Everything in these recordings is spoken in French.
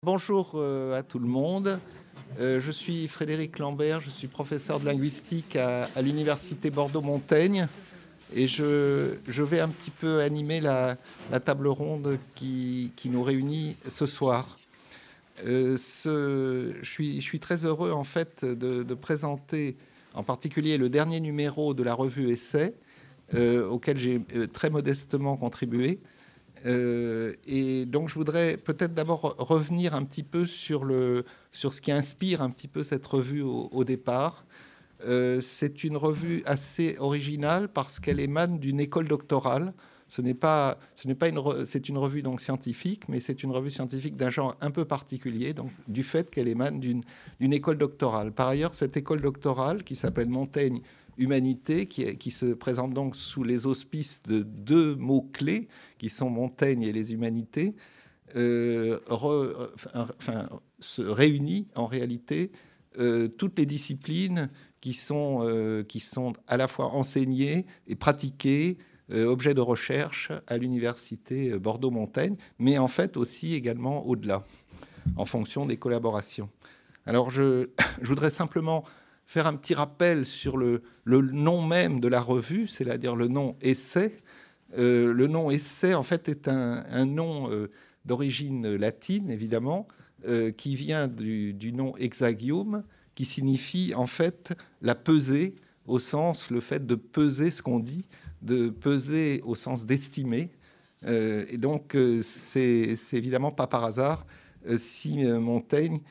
Bonjour à tout le monde. Je suis Frédéric Lambert, je suis professeur de linguistique à l'Université Bordeaux-Montaigne et je vais un petit peu animer la table ronde qui nous réunit ce soir. Je suis très heureux en fait de présenter en particulier le dernier numéro de la revue Essai, auquel j'ai très modestement contribué. Et donc, je voudrais peut-être d'abord revenir un petit peu sur ce qui inspire un petit peu cette revue au départ. C'est une revue assez originale parce qu'elle émane d'une école doctorale. C'est une revue donc scientifique, mais c'est une revue scientifique d'un genre un peu particulier, donc du fait qu'elle émane d'une école doctorale. Par ailleurs, cette école doctorale qui s'appelle Montaigne Humanité, qui se présente donc sous les auspices de deux mots-clés, qui sont Montaigne et les humanités, se réunit en réalité toutes les disciplines qui sont à la fois enseignées et pratiquées, objet de recherche à l'université Bordeaux-Montaigne, mais en fait aussi également au-delà, en fonction des collaborations. Alors je voudrais simplement faire un petit rappel sur le nom même de la revue, c'est-à-dire le nom Essai. Le nom Essai, en fait, est un nom d'origine latine, évidemment, qui vient du nom exagium, qui signifie, en fait, la pesée, au sens, le fait de peser ce qu'on dit, de peser au sens d'estimer. Et donc, c'est évidemment pas par hasard si Montaigne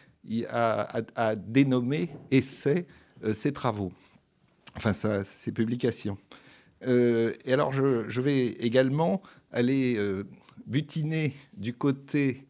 a dénommé Essai ses travaux, enfin ses publications. Et alors, je vais également aller butiner du côté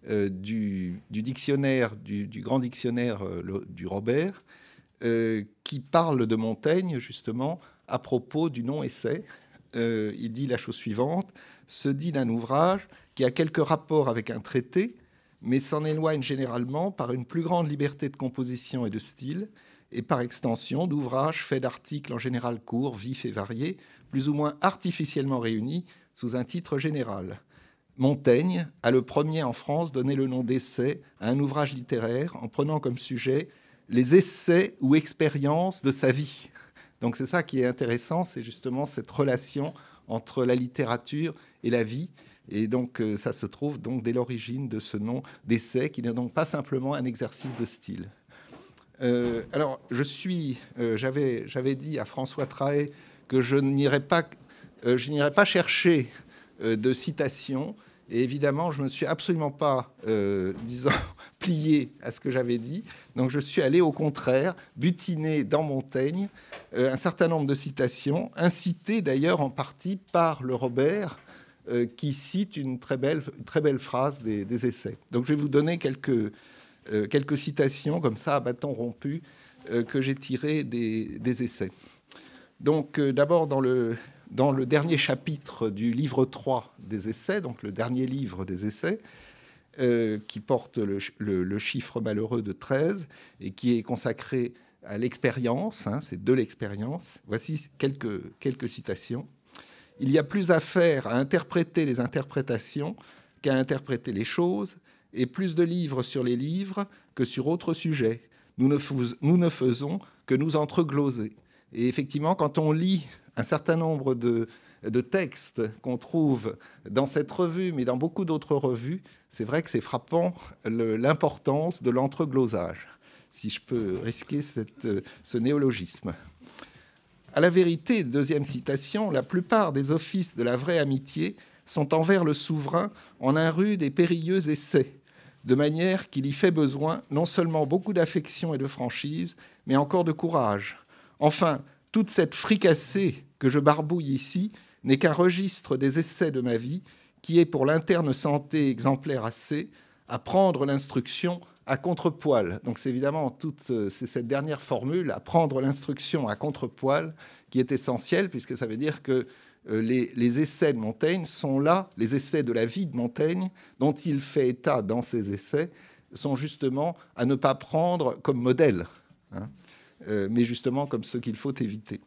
du dictionnaire, du grand dictionnaire du Robert, qui parle de Montaigne, justement, à propos du nom Essai. Il dit la chose suivante: se dit d'un ouvrage qui a quelques rapports avec un traité, mais s'en éloigne généralement par une plus grande liberté de composition et de style, et par extension d'ouvrages faits d'articles en général courts, vifs et variés, plus ou moins artificiellement réunis sous un titre général. Montaigne a le premier en France donné le nom d'essai à un ouvrage littéraire en prenant comme sujet les essais ou expériences de sa vie. Donc c'est ça qui est intéressant, c'est justement cette relation entre la littérature et la vie. Et donc ça se trouve donc dès l'origine de ce nom d'essai, qui n'est donc pas simplement un exercice de style. Alors, j'avais dit à François Trahet que je n'irais pas chercher de citations. Et évidemment, je ne me suis absolument pas, plié à ce que j'avais dit. Donc, je suis allé au contraire butiner dans Montaigne un certain nombre de citations, incitées d'ailleurs en partie par le Robert, qui cite une très belle phrase des essais. Donc, je vais vous donner quelques citations comme ça à bâton rompu que j'ai tirées des essais. Donc d'abord dans le dernier chapitre du livre 3 des essais, donc le dernier livre des essais, qui porte le chiffre malheureux de 13 et qui est consacré à l'expérience, c'est de l'expérience. Voici quelques citations. Il y a plus à faire à interpréter les interprétations qu'à interpréter les choses, et plus de livres sur les livres que sur autres sujets. Nous ne faisons que nous entregloser. Et effectivement, quand on lit un certain nombre de textes qu'on trouve dans cette revue, mais dans beaucoup d'autres revues, c'est vrai que c'est frappant l'importance de l'entreglosage, si je peux risquer ce néologisme. À la vérité, deuxième citation, la plupart des offices de la vraie amitié sont envers le souverain en un rude et périlleux essai, de manière qu'il y fait besoin non seulement beaucoup d'affection et de franchise, mais encore de courage. Enfin, toute cette fricassée que je barbouille ici n'est qu'un registre des essais de ma vie, qui est pour l'interne santé exemplaire assez, à prendre l'instruction à contrepoil. Donc c'est évidemment c'est cette dernière formule, à prendre l'instruction à contrepoil, qui est essentielle, puisque ça veut dire que les essais de Montaigne sont là, les essais de la vie de Montaigne, dont il fait état dans ses essais, sont justement à ne pas prendre comme modèle, mais justement comme ce qu'il faut éviter.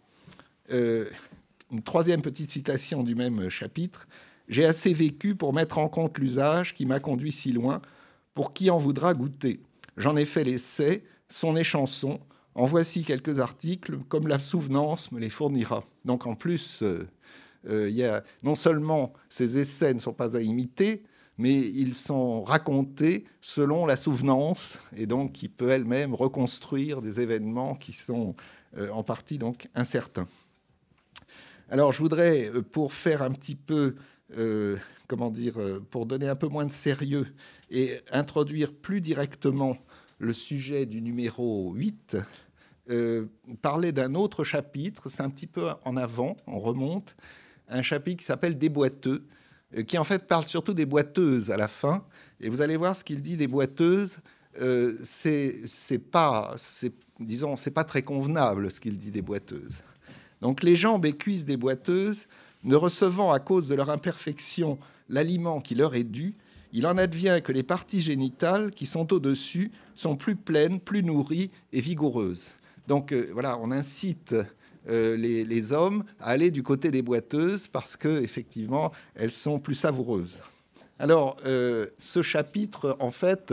Une troisième petite citation du même chapitre. « J'ai assez vécu pour mettre en compte l'usage qui m'a conduit si loin, pour qui en voudra goûter. J'en ai fait l'essai, sont les chansons. En voici quelques articles, comme la souvenance me les fournira. Donc en plus, non seulement ces essais ne sont pas à imiter, mais ils sont racontés selon la souvenance, et donc qui peut elle-même reconstruire des événements qui sont en partie donc incertains. Alors je voudrais, pour faire un petit peu, pour donner un peu moins de sérieux et introduire plus directement le sujet du numéro 8, parler d'un autre chapitre, c'est un petit peu en avant, on remonte, un chapitre qui s'appelle « Des boiteux », qui en fait parle surtout des boiteuses à la fin. Et vous allez voir ce qu'il dit des boiteuses, c'est pas très convenable ce qu'il dit des boiteuses. Donc les jambes et cuisses des boiteuses, ne recevant à cause de leur imperfection l'aliment qui leur est dû, il en advient que les parties génitales qui sont au-dessus sont plus pleines, plus nourries et vigoureuses. Donc voilà, on incite les hommes à aller du côté des boiteuses parce qu'effectivement, elles sont plus savoureuses. Alors, ce chapitre, en fait,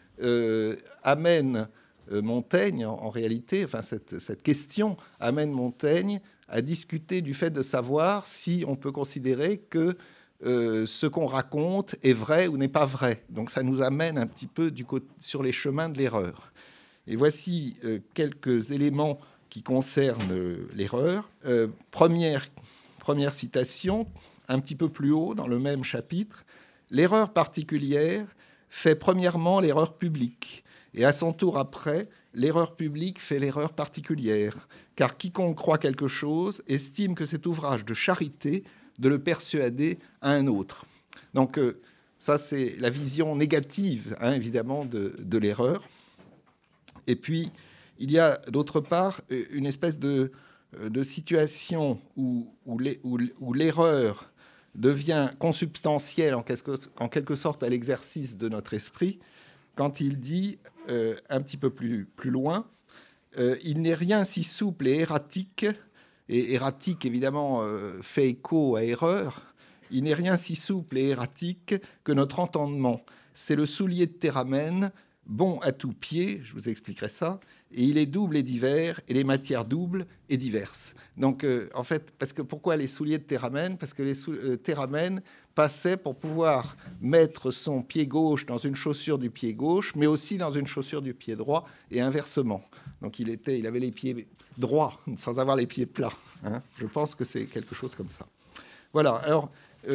amène Montaigne, en réalité, enfin, cette question amène Montaigne à discuter du fait de savoir si on peut considérer que ce qu'on raconte est vrai ou n'est pas vrai. Donc, ça nous amène un petit peu sur les chemins de l'erreur. Et voici quelques éléments qui concernent l'erreur. Première citation, un petit peu plus haut dans le même chapitre. L'erreur particulière fait premièrement l'erreur publique, et à son tour après, l'erreur publique fait l'erreur particulière, car quiconque croit quelque chose estime que c'est ouvrage de charité de le persuader à un autre. Donc ça, c'est la vision négative, évidemment, de l'erreur. Et puis, il y a d'autre part une espèce de situation où l'erreur devient consubstantielle en quelque sorte à l'exercice de notre esprit, quand il dit, un petit peu plus loin, il n'est rien si souple et erratique, et erratique évidemment fait écho à erreur, il n'est rien si souple et erratique que notre entendement. C'est le soulier de Théramène, bon à tout pied, je vous expliquerai ça, et il est double et divers, et les matières doubles et diverses. Donc, en fait, pourquoi les souliers de Théramène ? Parce que Théramène passait pour pouvoir mettre son pied gauche dans une chaussure du pied gauche, mais aussi dans une chaussure du pied droit, et inversement. Donc, il avait les pieds droits, sans avoir les pieds plats. Je pense que c'est quelque chose comme ça. Voilà, alors,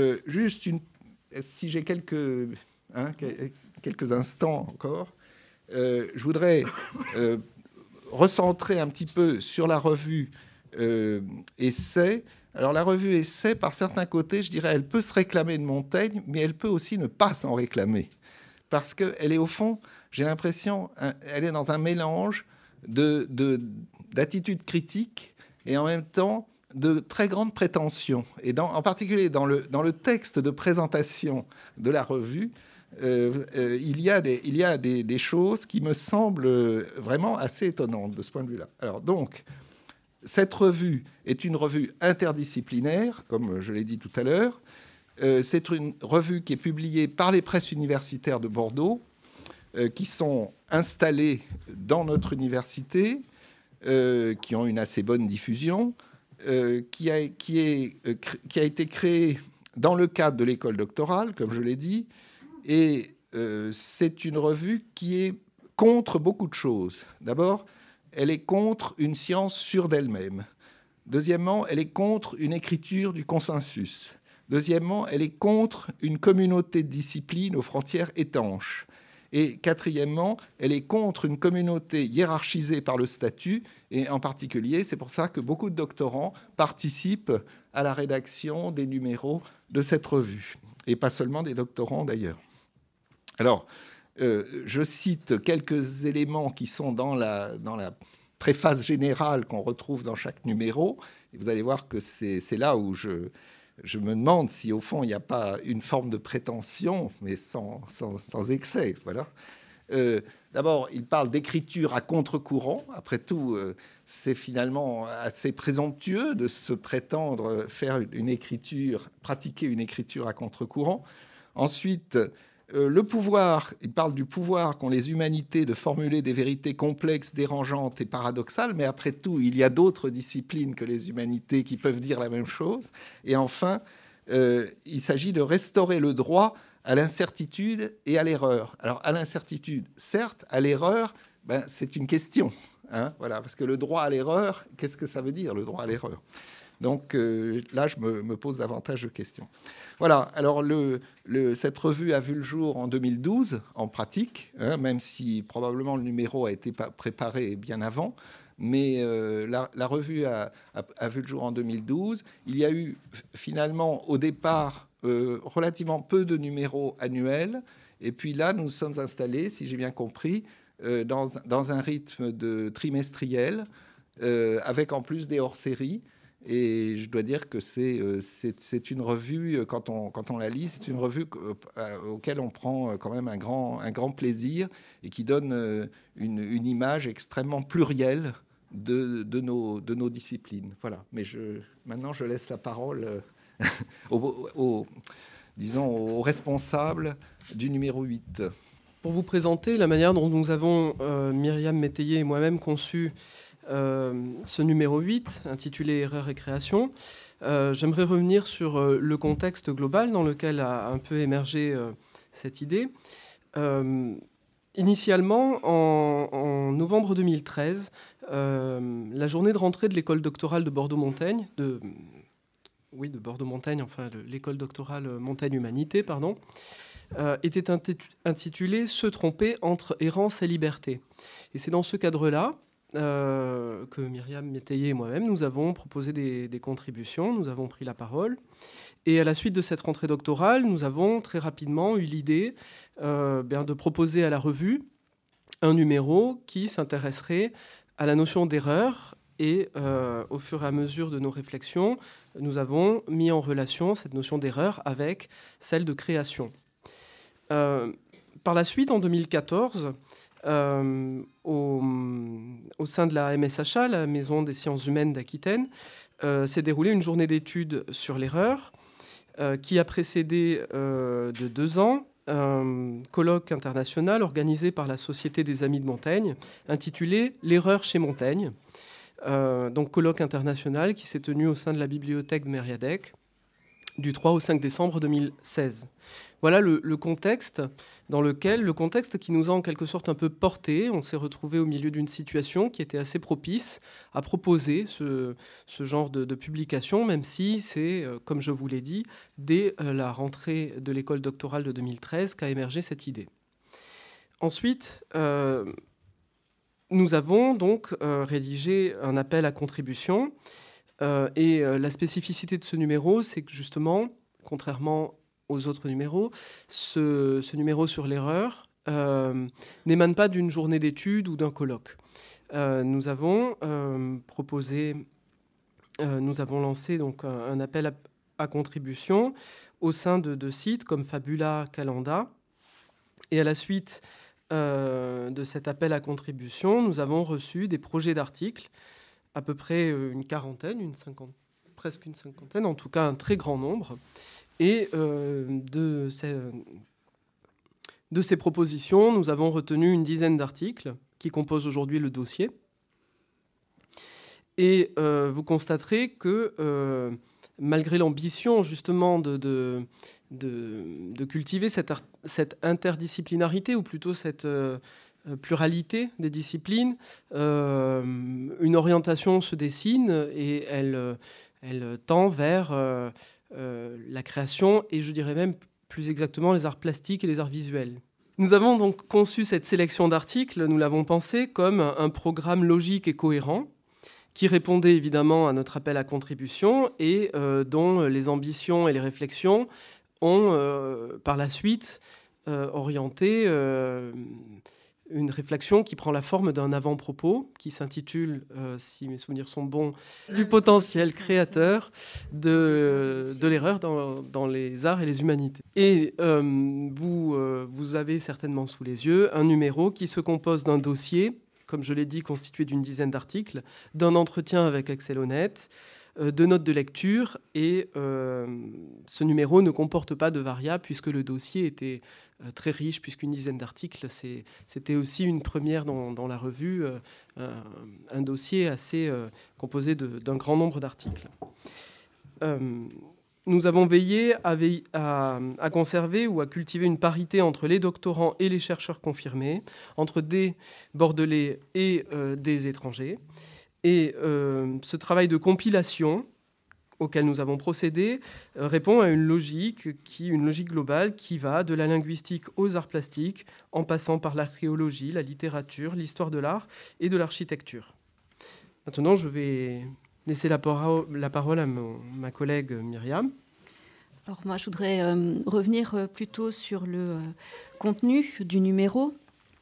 si j'ai quelques instants encore, je voudrais recentrer un petit peu sur la revue Essai. Alors la revue Essai, par certains côtés, je dirais, elle peut se réclamer de Montaigne, mais elle peut aussi ne pas s'en réclamer. Parce qu'elle est au fond, j'ai l'impression, elle est dans un mélange d'attitudes critiques et en même temps de très grandes prétentions. Et en particulier dans le texte de présentation de la revue, il y a des choses qui me semblent vraiment assez étonnantes de ce point de vue-là. Alors donc, cette revue est une revue interdisciplinaire, comme je l'ai dit tout à l'heure. C'est une revue qui est publiée par les presses universitaires de Bordeaux, qui sont installées dans notre université, qui ont une assez bonne diffusion, qui a été créée dans le cadre de l'école doctorale, comme je l'ai dit. Et c'est une revue qui est contre beaucoup de choses. D'abord, elle est contre une science sûre d'elle-même. Deuxièmement, elle est contre une écriture du consensus. Deuxièmement, elle est contre une communauté de disciplines aux frontières étanches. Et quatrièmement, elle est contre une communauté hiérarchisée par le statut. Et en particulier, c'est pour ça que beaucoup de doctorants participent à la rédaction des numéros de cette revue. Et pas seulement des doctorants, d'ailleurs. Alors, je cite quelques éléments qui sont dans la préface générale qu'on retrouve dans chaque numéro. Et vous allez voir que c'est là où je me demande si, au fond, il n'y a pas une forme de prétention, mais sans excès. Voilà. D'abord, il parle d'écriture à contre-courant. Après tout, c'est finalement assez présomptueux de se prétendre faire pratiquer une écriture à contre-courant. Ensuite, le pouvoir, il parle du pouvoir qu'ont les humanités de formuler des vérités complexes, dérangeantes et paradoxales, mais après tout, il y a d'autres disciplines que les humanités qui peuvent dire la même chose. Et enfin, il s'agit de restaurer le droit à l'incertitude et à l'erreur. Alors, à l'incertitude, certes, à l'erreur, c'est une question. Hein, voilà, parce que le droit à l'erreur, qu'est-ce que ça veut dire, le droit à l'erreur ? Donc là, je me pose davantage de questions. Voilà, alors cette revue a vu le jour en 2012, en pratique, hein, même si probablement le numéro a été préparé bien avant. Mais la revue a vu le jour en 2012. Il y a eu finalement, au départ, relativement peu de numéros annuels. Et puis là, nous nous sommes installés, si j'ai bien compris, dans un rythme de trimestriel, avec en plus des hors-séries. Et je dois dire que c'est une revue, quand on la lit, c'est une revue auquel on prend quand même un grand plaisir et qui donne une image extrêmement plurielle de nos disciplines. Voilà. Mais maintenant, je laisse la parole disons, aux responsables du numéro 8. Pour vous présenter la manière dont nous avons, Myriam Métayer et moi-même, conçu ce numéro 8, intitulé « Erreurs et création », j'aimerais revenir sur le contexte global dans lequel a un peu émergé cette idée. Initialement, en novembre 2013, la journée de rentrée de l'école doctorale de Bordeaux-Montaigne, de Bordeaux-Montaigne, enfin l'école doctorale Montaigne-Humanité, pardon, était intitulée « Se tromper entre errance et liberté ». Et c'est dans ce cadre-là que Myriam Métayer et moi-même, nous avons proposé des contributions, nous avons pris la parole. Et à la suite de cette rentrée doctorale, nous avons très rapidement eu l'idée de proposer à la revue un numéro qui s'intéresserait à la notion d'erreur. Et au fur et à mesure de nos réflexions, nous avons mis en relation cette notion d'erreur avec celle de création. Par la suite, en 2014, au sein de la MSHA, la Maison des sciences humaines d'Aquitaine, s'est déroulée une journée d'études sur l'erreur qui a précédé de 2 ans un colloque international organisé par la Société des Amis de Montaigne, intitulé « L'erreur chez Montaigne ». Donc colloque international qui s'est tenu au sein de la bibliothèque de Mériadec du 3 au 5 décembre 2016. Voilà le contexte qui nous a en quelque sorte un peu porté. On s'est retrouvé au milieu d'une situation qui était assez propice à proposer ce genre de publication, même si c'est, comme je vous l'ai dit, dès la rentrée de l'école doctorale de 2013 qu'a émergé cette idée. Ensuite, nous avons donc rédigé un appel à contribution. Et la spécificité de ce numéro, c'est que justement, contrairement aux autres numéros, ce numéro sur l'erreur n'émane pas d'une journée d'études ou d'un colloque. Nous avons lancé donc un appel à contribution au sein de sites comme Fabula, Calenda. Et à la suite de cet appel à contribution, nous avons reçu des projets d'articles, à peu près une quarantaine, presque une cinquantaine, en tout cas un très grand nombre. Et de ces propositions, nous avons retenu une dizaine d'articles qui composent aujourd'hui le dossier. Et vous constaterez que malgré l'ambition justement de cultiver cette interdisciplinarité, ou plutôt cette pluralité des disciplines, une orientation se dessine et elle tend vers la création et je dirais même plus exactement les arts plastiques et les arts visuels. Nous avons donc conçu cette sélection d'articles, nous l'avons pensé comme un programme logique et cohérent qui répondait évidemment à notre appel à contribution et dont les ambitions et les réflexions ont par la suite orienté une réflexion qui prend la forme d'un avant-propos qui s'intitule, si mes souvenirs sont bons, « Du potentiel créateur de l'erreur dans les arts et les humanités ». Et vous avez certainement sous les yeux un numéro qui se compose d'un dossier, comme je l'ai dit, constitué d'une dizaine d'articles, d'un entretien avec Axel Honneth, de notes de lecture et ce numéro ne comporte pas de variables puisque le dossier était très riche, puisqu'une dizaine d'articles, c'était aussi une première dans la revue, un dossier assez composé d'un grand nombre d'articles. Nous avons veillé à conserver ou à cultiver une parité entre les doctorants et les chercheurs confirmés, entre des Bordelais et des étrangers. Et ce travail de compilation auquel nous avons procédé répond à une logique globale qui va de la linguistique aux arts plastiques, en passant par l'archéologie, la littérature, l'histoire de l'art et de l'architecture. Maintenant, je vais laisser la parole à ma collègue Myriam. Alors moi, je voudrais revenir plutôt sur le contenu du numéro.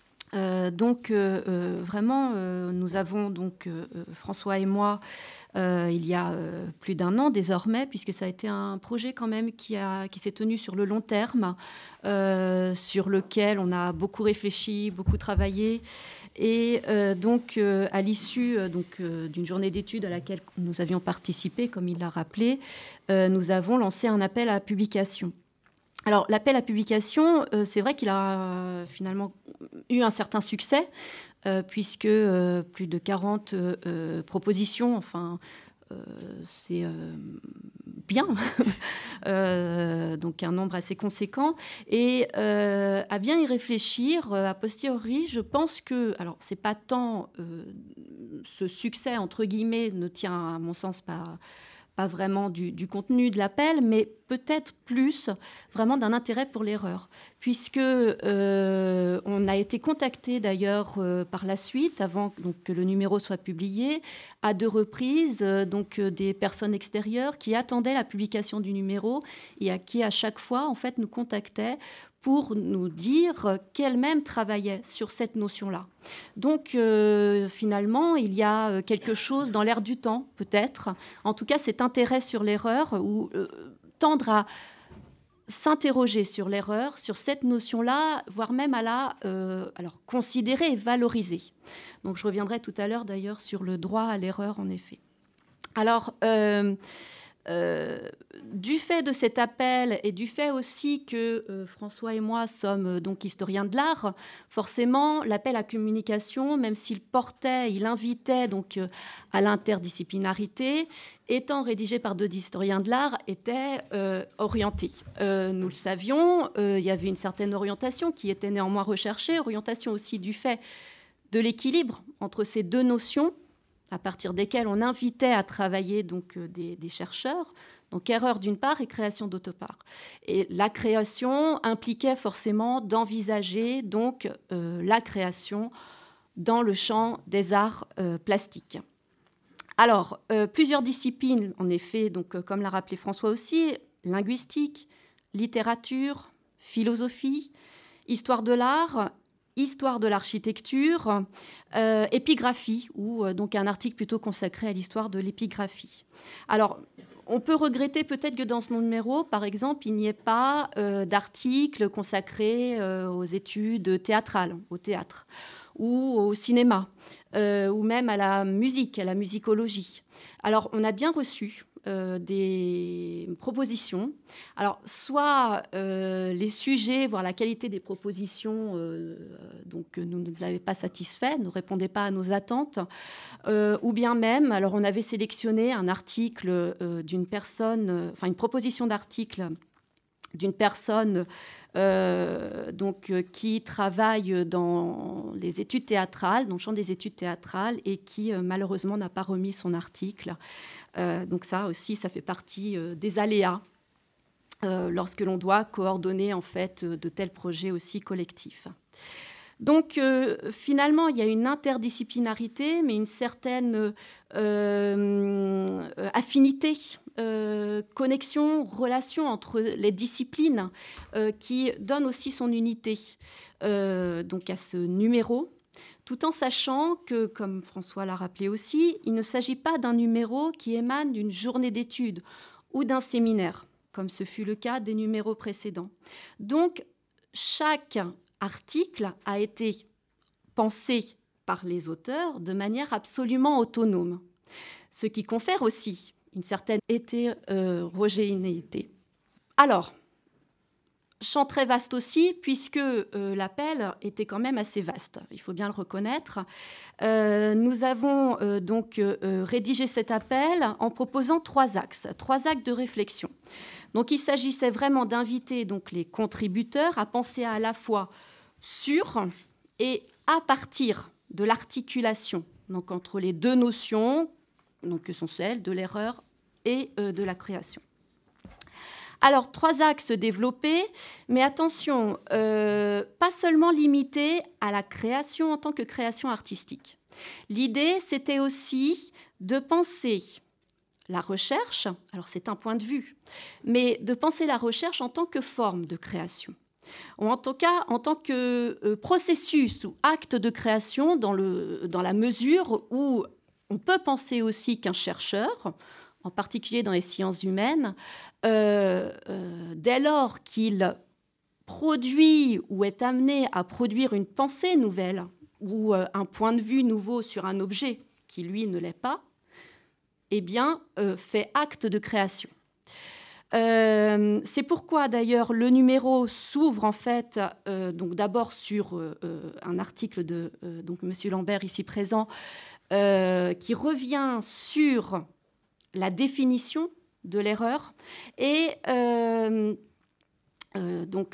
Vraiment, nous avons François et moi, il y a plus d'un an désormais, puisque ça a été un projet quand même qui s'est tenu sur le long terme, sur lequel on a beaucoup réfléchi, beaucoup travaillé. Et à l'issue d'une journée d'études à laquelle nous avions participé, comme il l'a rappelé, nous avons lancé un appel à publication. Alors, l'appel à publication, c'est vrai qu'il a finalement eu un certain succès, puisque plus de 40 propositions, enfin, c'est bien, donc un nombre assez conséquent. Et à bien y réfléchir, a posteriori, je pense que, alors, c'est pas tant ce succès, entre guillemets, ne tient, à mon sens, pas vraiment du contenu de l'appel, mais peut-être plus vraiment d'un intérêt pour l'erreur, puisque on a été contacté d'ailleurs par la suite, avant que le numéro soit publié, à 2 reprises, des personnes extérieures qui attendaient la publication du numéro et qui à chaque fois en fait nous contactaient pour nous dire qu'elles-mêmes travaillaient sur cette notion-là. Donc, finalement, il y a quelque chose dans l'air du temps, peut-être. En tout cas, cet intérêt sur l'erreur, ou tendre à s'interroger sur l'erreur, sur cette notion-là, voire même à la considérer et valoriser. Donc, je reviendrai tout à l'heure, d'ailleurs, sur le droit à l'erreur, en effet. Alors... du fait de cet appel et du fait aussi que François et moi sommes donc historiens de l'art, forcément l'appel à communication, même s'il invitait donc à l'interdisciplinarité, étant rédigé par 2 historiens de l'art, était orienté. Nous le savions, il y avait une certaine orientation qui était néanmoins recherchée, orientation aussi du fait de l'équilibre entre ces 2 notions, à partir desquels on invitait à travailler des chercheurs. Donc erreur d'une part et création d'autre part. Et la création impliquait forcément d'envisager la création dans le champ des arts plastiques. Alors, plusieurs disciplines, en effet, comme l'a rappelé François aussi, linguistique, littérature, philosophie, histoire de l'art, histoire de l'architecture, épigraphie, ou un article plutôt consacré à l'histoire de l'épigraphie. Alors, on peut regretter peut-être que dans ce numéro, par exemple, il n'y ait pas d'article consacré aux études théâtrales, au théâtre, ou au cinéma, ou même à la musique, à la musicologie. Alors, on a bien reçu des propositions. Alors, soit les sujets, voire la qualité des propositions nous ne avaient pas satisfait, ne répondaient pas à nos attentes, ou bien même, alors on avait sélectionné un article d'une personne, une proposition d'article d'une personne qui travaille dans les études théâtrales, dans le champ des études théâtrales, et qui malheureusement n'a pas remis son article. Donc ça aussi, ça fait partie des aléas lorsque l'on doit coordonner en fait de tels projets aussi collectifs. Donc finalement, il y a une interdisciplinarité, mais une certaine affinité, connexion, relation entre les disciplines qui donne aussi son unité à ce numéro, tout en sachant que, comme François l'a rappelé aussi, il ne s'agit pas d'un numéro qui émane d'une journée d'études ou d'un séminaire, comme ce fut le cas des numéros précédents. Donc, chaque article a été pensé par les auteurs de manière absolument autonome, ce qui confère aussi une certaine hétérogénéité. Alors, champ très vaste aussi, puisque l'appel était quand même assez vaste, il faut bien le reconnaître. Nous avons donc rédigé cet appel en proposant 3 axes de réflexion. Donc il s'agissait vraiment d'inviter donc les contributeurs à penser à la fois sur et à partir de l'articulation donc entre les 2 notions donc, que sont celles de l'erreur et de la création. Alors, 3 axes développés, mais attention, pas seulement limités à la création en tant que création artistique. L'idée, c'était aussi de penser la recherche, alors c'est un point de vue, mais de penser la recherche en tant que forme de création, ou en tout cas en tant que processus ou acte de création dans la mesure où on peut penser aussi qu'un chercheur, en particulier dans les sciences humaines, dès lors qu'il produit ou est amené à produire une pensée nouvelle ou un point de vue nouveau sur un objet qui, lui, ne l'est pas, eh bien, fait acte de création. C'est pourquoi, d'ailleurs, le numéro s'ouvre, en fait, donc d'abord sur un article de donc M. Lambert, ici présent, qui revient sur la définition de l'erreur et donc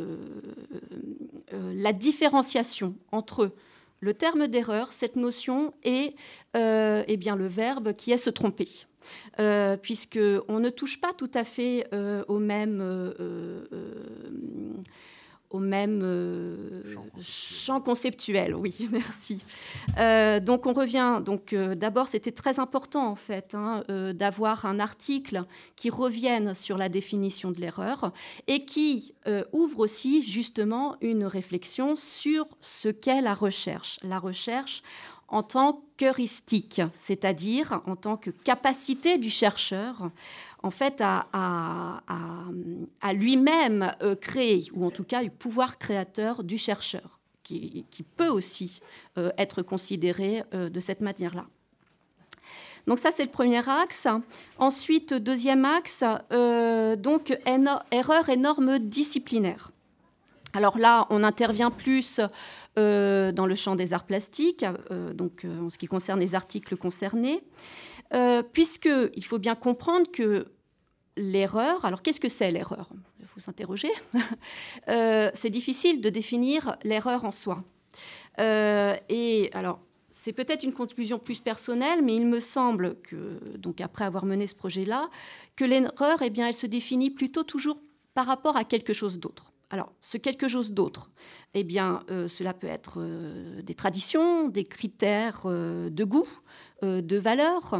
la différenciation entre le terme d'erreur, cette notion, et eh bien, le verbe qui est se tromper. Puisqu'on ne touche pas tout à fait au même champ conceptuel. Oui, merci. Donc on revient. Donc d'abord, c'était très important en fait d'avoir un article qui revienne sur la définition de l'erreur et qui ouvre aussi justement une réflexion sur ce qu'est la recherche. La recherche en tant qu'heuristique, c'est-à-dire en tant que capacité du chercheur en fait à lui-même créer, ou en tout cas le pouvoir créateur du chercheur, qui peut aussi être considéré de cette manière-là. Donc ça, c'est le premier axe. Ensuite, deuxième axe, donc erreur et normes disciplinaires. Alors là, on intervient plus dans le champ des arts plastiques, donc en ce qui concerne les articles concernés, puisqu'il faut bien comprendre que l'erreur, alors qu'est-ce que c'est l'erreur ? Il faut s'interroger. C'est difficile de définir l'erreur en soi. Et alors, c'est peut-être une conclusion plus personnelle, mais il me semble que, donc après avoir mené ce projet-là, que l'erreur, eh bien, elle se définit plutôt toujours par rapport à quelque chose d'autre. Alors, ce quelque chose d'autre, eh bien, cela peut être des traditions, des critères de goût, de valeur.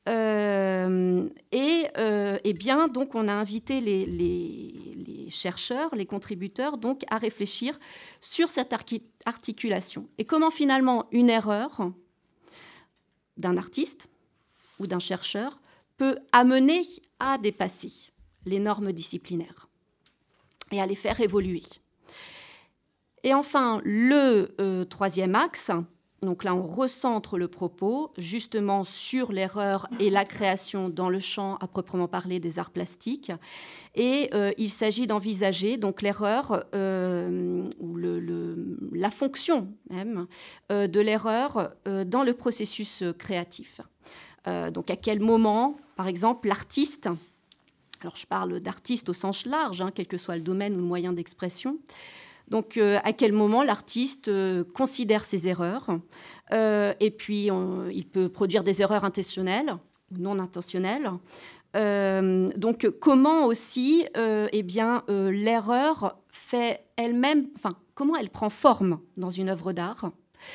Eh bien, donc, on a invité les chercheurs, les contributeurs, donc, à réfléchir sur cette articulation. Et comment, finalement, une erreur d'un artiste ou d'un chercheur peut amener à dépasser les normes disciplinaires et à les faire évoluer. Et enfin, le troisième axe, donc là on recentre le propos justement sur l'erreur et la création dans le champ à proprement parler des arts plastiques. Et il s'agit d'envisager donc l'erreur ou la fonction même de l'erreur dans le processus créatif. Donc à quel moment, par exemple, l'artiste, alors je parle d'artiste au sens large, quel que soit le domaine ou le moyen d'expression. Donc à quel moment l'artiste considère ses erreurs et puis il peut produire des erreurs intentionnelles ou non intentionnelles. Donc comment aussi eh bien, l'erreur fait elle-même, enfin comment elle prend forme dans une œuvre d'art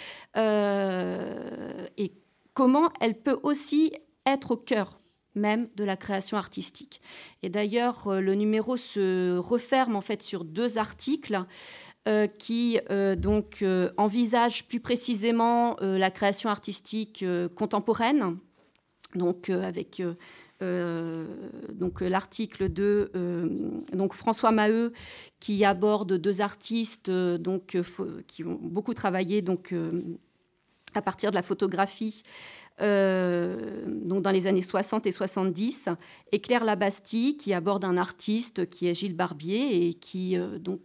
et comment elle peut aussi être au cœur même de la création artistique. Et d'ailleurs, le numéro se referme en fait sur 2 articles qui donc envisagent plus précisément la création artistique contemporaine, donc avec donc l'article de donc François Maheu qui aborde 2 artistes donc qui ont beaucoup travaillé donc à partir de la photographie, donc dans les années 60 et 70, Éclaire la Bastille, qui aborde un artiste qui est Gilles Barbier et qui,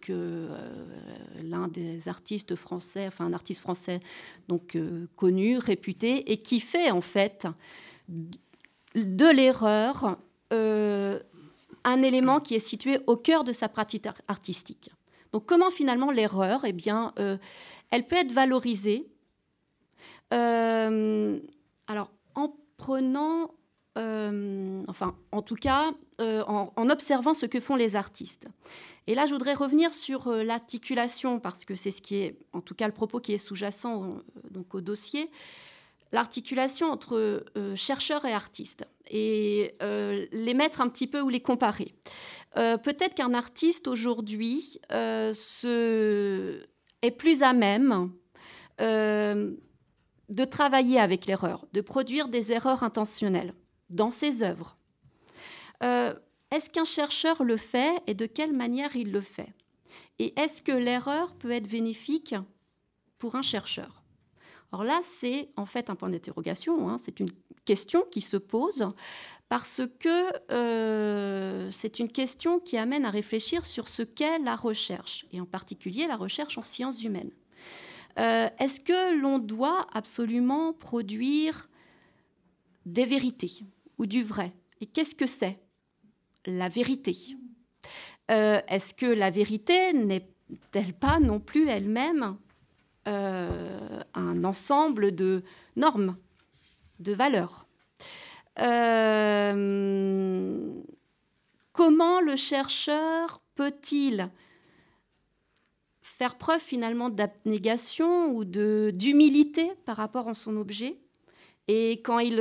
l'un des artistes français, enfin un artiste français donc, connu, réputé, et qui fait en fait de l'erreur un élément qui est situé au cœur de sa pratique artistique. Donc comment finalement l'erreur, eh bien, elle peut être valorisée alors, en prenant, en tout cas, en observant ce que font les artistes. Et là, je voudrais revenir sur l'articulation, parce que c'est ce qui est, en tout cas, le propos qui est sous-jacent donc, au dossier, l'articulation entre chercheurs et artistes, et les mettre un petit peu ou les comparer. Peut-être qu'un artiste, aujourd'hui, est plus à même de travailler avec l'erreur, de produire des erreurs intentionnelles dans ses œuvres. Est-ce qu'un chercheur le fait et de quelle manière il le fait? Et est-ce que l'erreur peut être bénéfique pour un chercheur? Alors là, c'est en fait un point d'interrogation, hein, c'est une question qui se pose parce que c'est une question qui amène à réfléchir sur ce qu'est la recherche, et en particulier la recherche en sciences humaines. Est-ce que l'on doit absolument produire des vérités ou du vrai? Et qu'est-ce que c'est la vérité? Est-ce que la vérité n'est-elle pas non plus elle-même un ensemble de normes, de valeurs? Comment le chercheur peut-il faire preuve finalement d'abnégation ou d'humilité par rapport à son objet, et quand il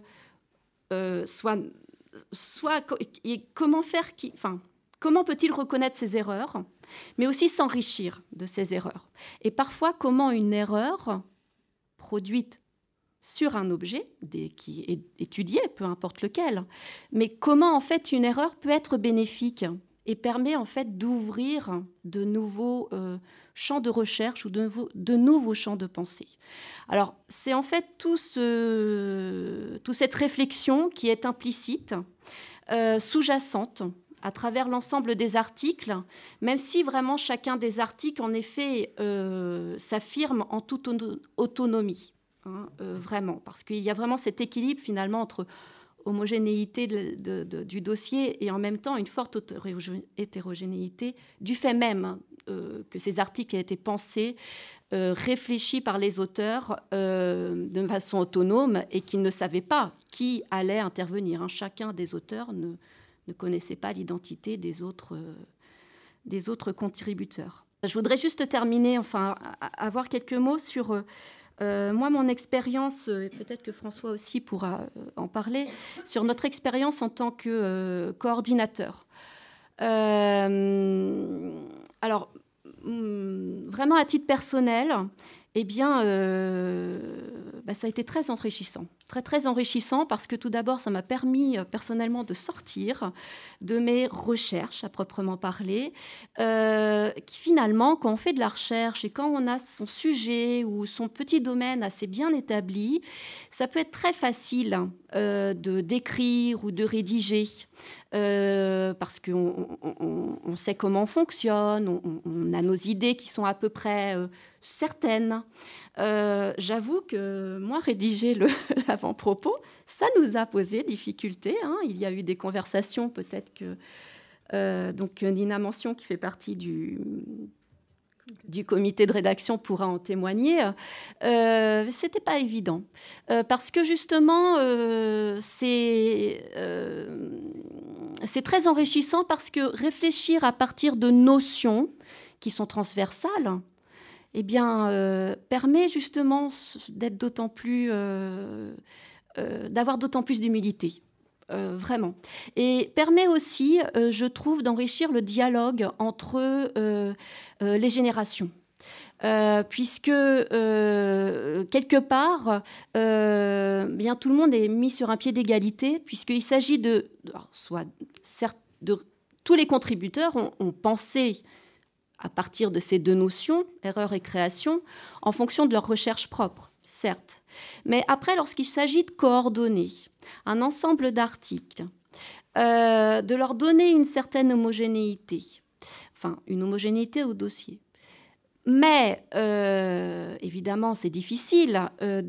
comment peut-il reconnaître ses erreurs, mais aussi s'enrichir de ses erreurs? Et parfois, comment une erreur produite sur un objet qui est étudié, peu importe lequel, mais comment en fait une erreur peut être bénéfique et permet en fait d'ouvrir de nouveaux champs de recherche ou de nouveaux champs de pensée. Alors, c'est en fait toute cette réflexion qui est implicite, sous-jacente, à travers l'ensemble des articles, même si vraiment chacun des articles, en effet, s'affirme en toute autonomie, hein, vraiment, parce qu'il y a vraiment cet équilibre finalement entre homogénéité du dossier et en même temps une forte hétérogénéité du fait même que ces articles aient été pensés, réfléchis par les auteurs de façon autonome et qu'ils ne savaient pas qui allait intervenir, hein. Chacun des auteurs ne connaissait pas l'identité des autres contributeurs. Je voudrais juste terminer, avoir quelques mots sur... moi, mon expérience, et peut-être que François aussi pourra en parler, sur notre expérience en tant que coordinateur. Alors, vraiment à titre personnel, eh bien, ça a été très enrichissant. Très enrichissant parce que tout d'abord, ça m'a permis personnellement de sortir de mes recherches à proprement parler, qui finalement, quand on fait de la recherche et quand on a son sujet ou son petit domaine assez bien établi, ça peut être très facile d'écrire ou de rédiger parce qu'on sait comment on fonctionne, on a nos idées qui sont à peu près certaines. J'avoue que moi, rédiger l'avant-propos, ça nous a posé difficulté, hein. Il y a eu des conversations, peut-être que donc Nina Mention, qui fait partie du comité de rédaction, pourra en témoigner. C'était pas évident parce que justement c'est très enrichissant parce que réfléchir à partir de notions qui sont transversales, eh bien, permet justement d'être d'autant plus, d'avoir d'autant plus d'humilité, vraiment. Et permet aussi, je trouve, d'enrichir le dialogue entre les générations. Puisque quelque part, bien tout le monde est mis sur un pied d'égalité, puisqu'il s'agit tous les contributeurs ont pensé à partir de ces deux notions, erreur et création, en fonction de leur recherche propre, certes. Mais après, lorsqu'il s'agit de coordonner un ensemble d'articles, de leur donner une certaine homogénéité, enfin une homogénéité au dossier. Mais évidemment, c'est difficile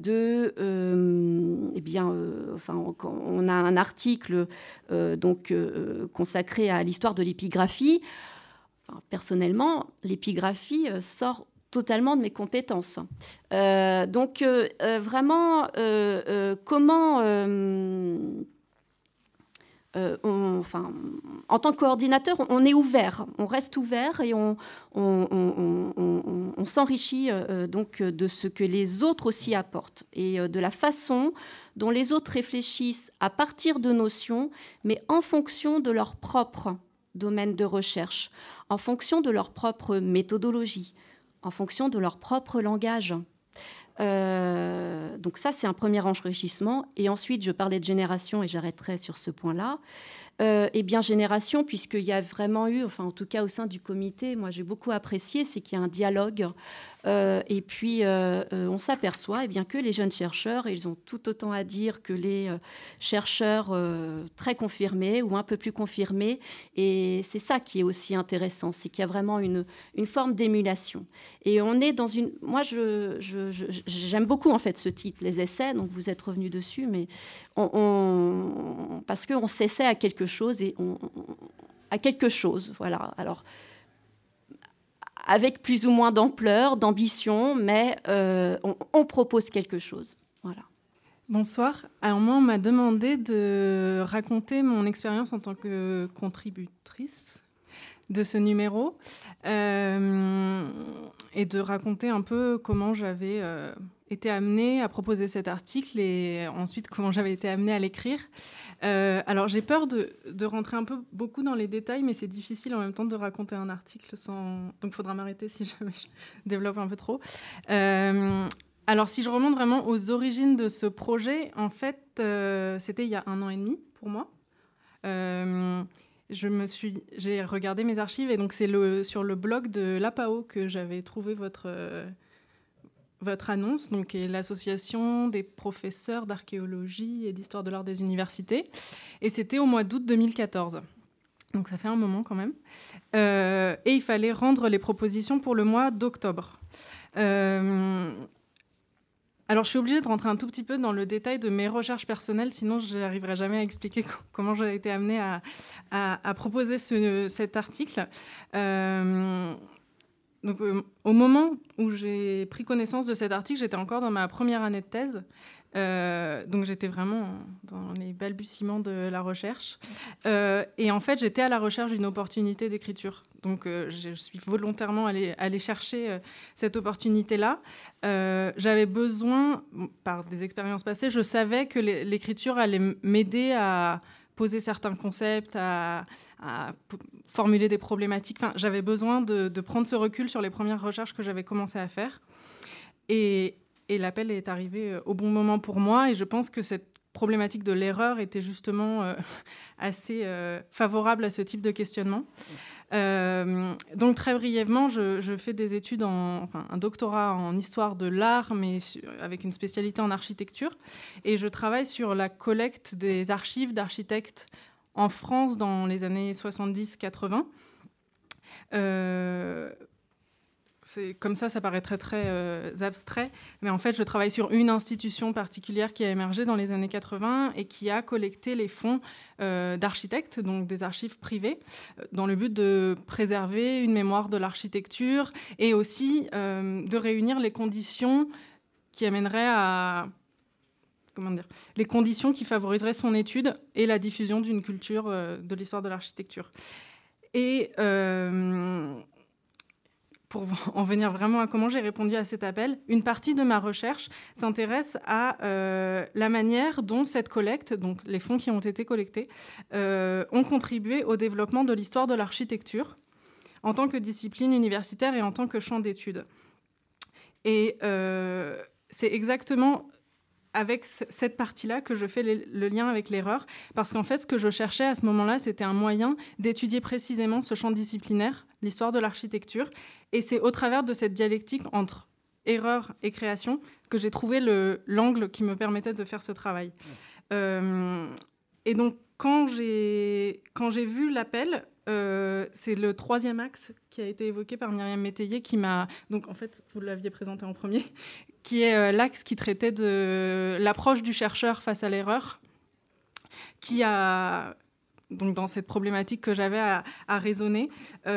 on a un article consacré à l'histoire de l'épigraphie. Enfin, personnellement, l'épigraphie sort totalement de mes compétences. En tant que coordinateur, on est ouvert, on reste ouvert et on s'enrichit donc de ce que les autres aussi apportent et de la façon dont les autres réfléchissent à partir de notions, mais en fonction de leur propre domaine de recherche, en fonction de leur propre méthodologie, en fonction de leur propre langage. Donc ça, c'est un premier enrichissement. Et ensuite, je parlais de génération et j'arrêterai sur ce point-là. Eh bien, génération, puisqu'il y a vraiment eu, enfin en tout cas au sein du comité, moi j'ai beaucoup apprécié, c'est qu'il y a un dialogue. Et puis, on s'aperçoit eh bien, que les jeunes chercheurs, ils ont tout autant à dire que les chercheurs très confirmés ou un peu plus confirmés. Et c'est ça qui est aussi intéressant, c'est qu'il y a vraiment une forme d'émulation. Et on est dans une... Moi, j'aime beaucoup en fait ce titre, les essais, donc vous êtes revenu dessus, mais parce qu'on s'essaie à quelque chose et à quelque chose, voilà. Alors, avec plus ou moins d'ampleur, d'ambition, mais on propose quelque chose. Voilà. Bonsoir. Alors moi, on m'a demandé de raconter mon expérience en tant que contributrice de ce numéro et de raconter un peu comment j'avais été amenée à proposer cet article et ensuite comment j'avais été amenée à l'écrire. Alors j'ai peur de rentrer un peu beaucoup dans les détails, mais c'est difficile en même temps de raconter un article sans... Donc il faudra m'arrêter si je développe un peu trop. Alors si je remonte vraiment aux origines de ce projet, en fait, c'était il y a 1 an et demi pour moi. J'ai regardé mes archives et donc c'est sur le blog de l'APAO que j'avais trouvé votre annonce, donc qui est l'association des professeurs d'archéologie et d'histoire de l'art des universités. Et c'était au mois d'août 2014. Donc ça fait un moment quand même. Et il fallait rendre les propositions pour le mois d'octobre. Alors, je suis obligée de rentrer un tout petit peu dans le détail de mes recherches personnelles, sinon je n'arriverai jamais à expliquer comment j'ai été amenée à proposer cet article. Donc, au moment où j'ai pris connaissance de cet article, j'étais encore dans ma première année de thèse. Donc, j'étais vraiment dans les balbutiements de la recherche. Et en fait, j'étais à la recherche d'une opportunité d'écriture. Donc, je suis volontairement allée chercher cette opportunité-là. J'avais besoin, par des expériences passées, je savais que l'écriture allait m'aider à poser certains concepts, à formuler des problématiques. Enfin, j'avais besoin de prendre ce recul sur les premières recherches que j'avais commencé à faire. Et l'appel est arrivé au bon moment pour moi. Et je pense que cette problématique de l'erreur était justement assez favorable à ce type de questionnement. Donc très brièvement, je fais des études, un doctorat en histoire de l'art, mais avec une spécialité en architecture. Et je travaille sur la collecte des archives d'architectes en France dans les années 70-80. C'est comme ça paraît très, très abstrait. Mais en fait, je travaille sur une institution particulière qui a émergé dans les années 80 et qui a collecté les fonds d'architectes, donc des archives privées, dans le but de préserver une mémoire de l'architecture et aussi de réunir les conditions qui amèneraient à... les conditions qui favoriseraient son étude et la diffusion d'une culture de l'histoire de l'architecture. Et... pour en venir vraiment à comment j'ai répondu à cet appel, une partie de ma recherche s'intéresse à la manière dont cette collecte, donc les fonds qui ont été collectés, ont contribué au développement de l'histoire de l'architecture en tant que discipline universitaire et en tant que champ d'études. Et c'est exactement avec cette partie-là que je fais le lien avec l'erreur, parce qu'en fait, ce que je cherchais à ce moment-là, c'était un moyen d'étudier précisément ce champ disciplinaire, l'histoire de l'architecture, et c'est au travers de cette dialectique entre erreur et création que j'ai trouvé l'angle qui me permettait de faire ce travail. Et donc, quand j'ai vu l'appel, c'est le 3e axe qui a été évoqué par Myriam Métayer qui m'a... Donc, en fait, vous l'aviez présenté en premier, qui est l'axe qui traitait de l'approche du chercheur face à l'erreur, qui a, donc dans cette problématique que j'avais à raisonner,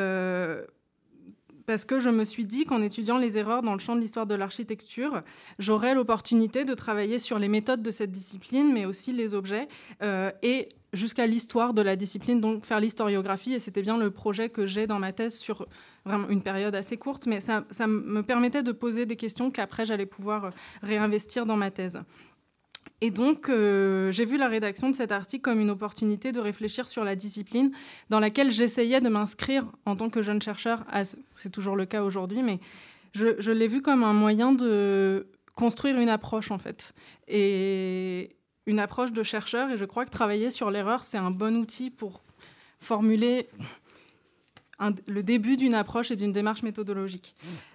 parce que je me suis dit qu'en étudiant les erreurs dans le champ de l'histoire de l'architecture, j'aurais l'opportunité de travailler sur les méthodes de cette discipline, mais aussi les objets, et jusqu'à l'histoire de la discipline, donc faire l'historiographie. Et c'était bien le projet que j'ai dans ma thèse sur vraiment une période assez courte, mais ça me permettait de poser des questions qu'après j'allais pouvoir réinvestir dans ma thèse. Et donc, j'ai vu la rédaction de cet article comme une opportunité de réfléchir sur la discipline dans laquelle j'essayais de m'inscrire en tant que jeune chercheur. C'est toujours le cas aujourd'hui, mais je l'ai vu comme un moyen de construire une approche, en fait. Et une approche de chercheur. Et je crois que travailler sur l'erreur, c'est un bon outil pour formuler le début d'une approche et d'une démarche méthodologique.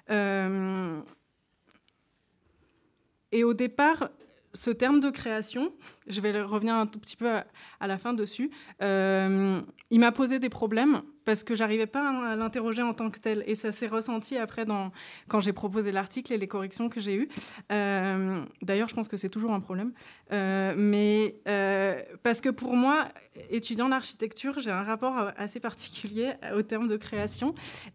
Et au départ... Ce terme de création, je vais revenir un tout petit peu à la fin dessus, il m'a posé des problèmes parce que je n'arrivais pas à l'interroger en tant que tel. Et ça s'est ressenti après quand j'ai proposé l'article et les corrections que j'ai eues. D'ailleurs, je pense que c'est toujours un problème. Parce que pour moi, étudiant l'architecture, j'ai un rapport assez particulier au terme de création.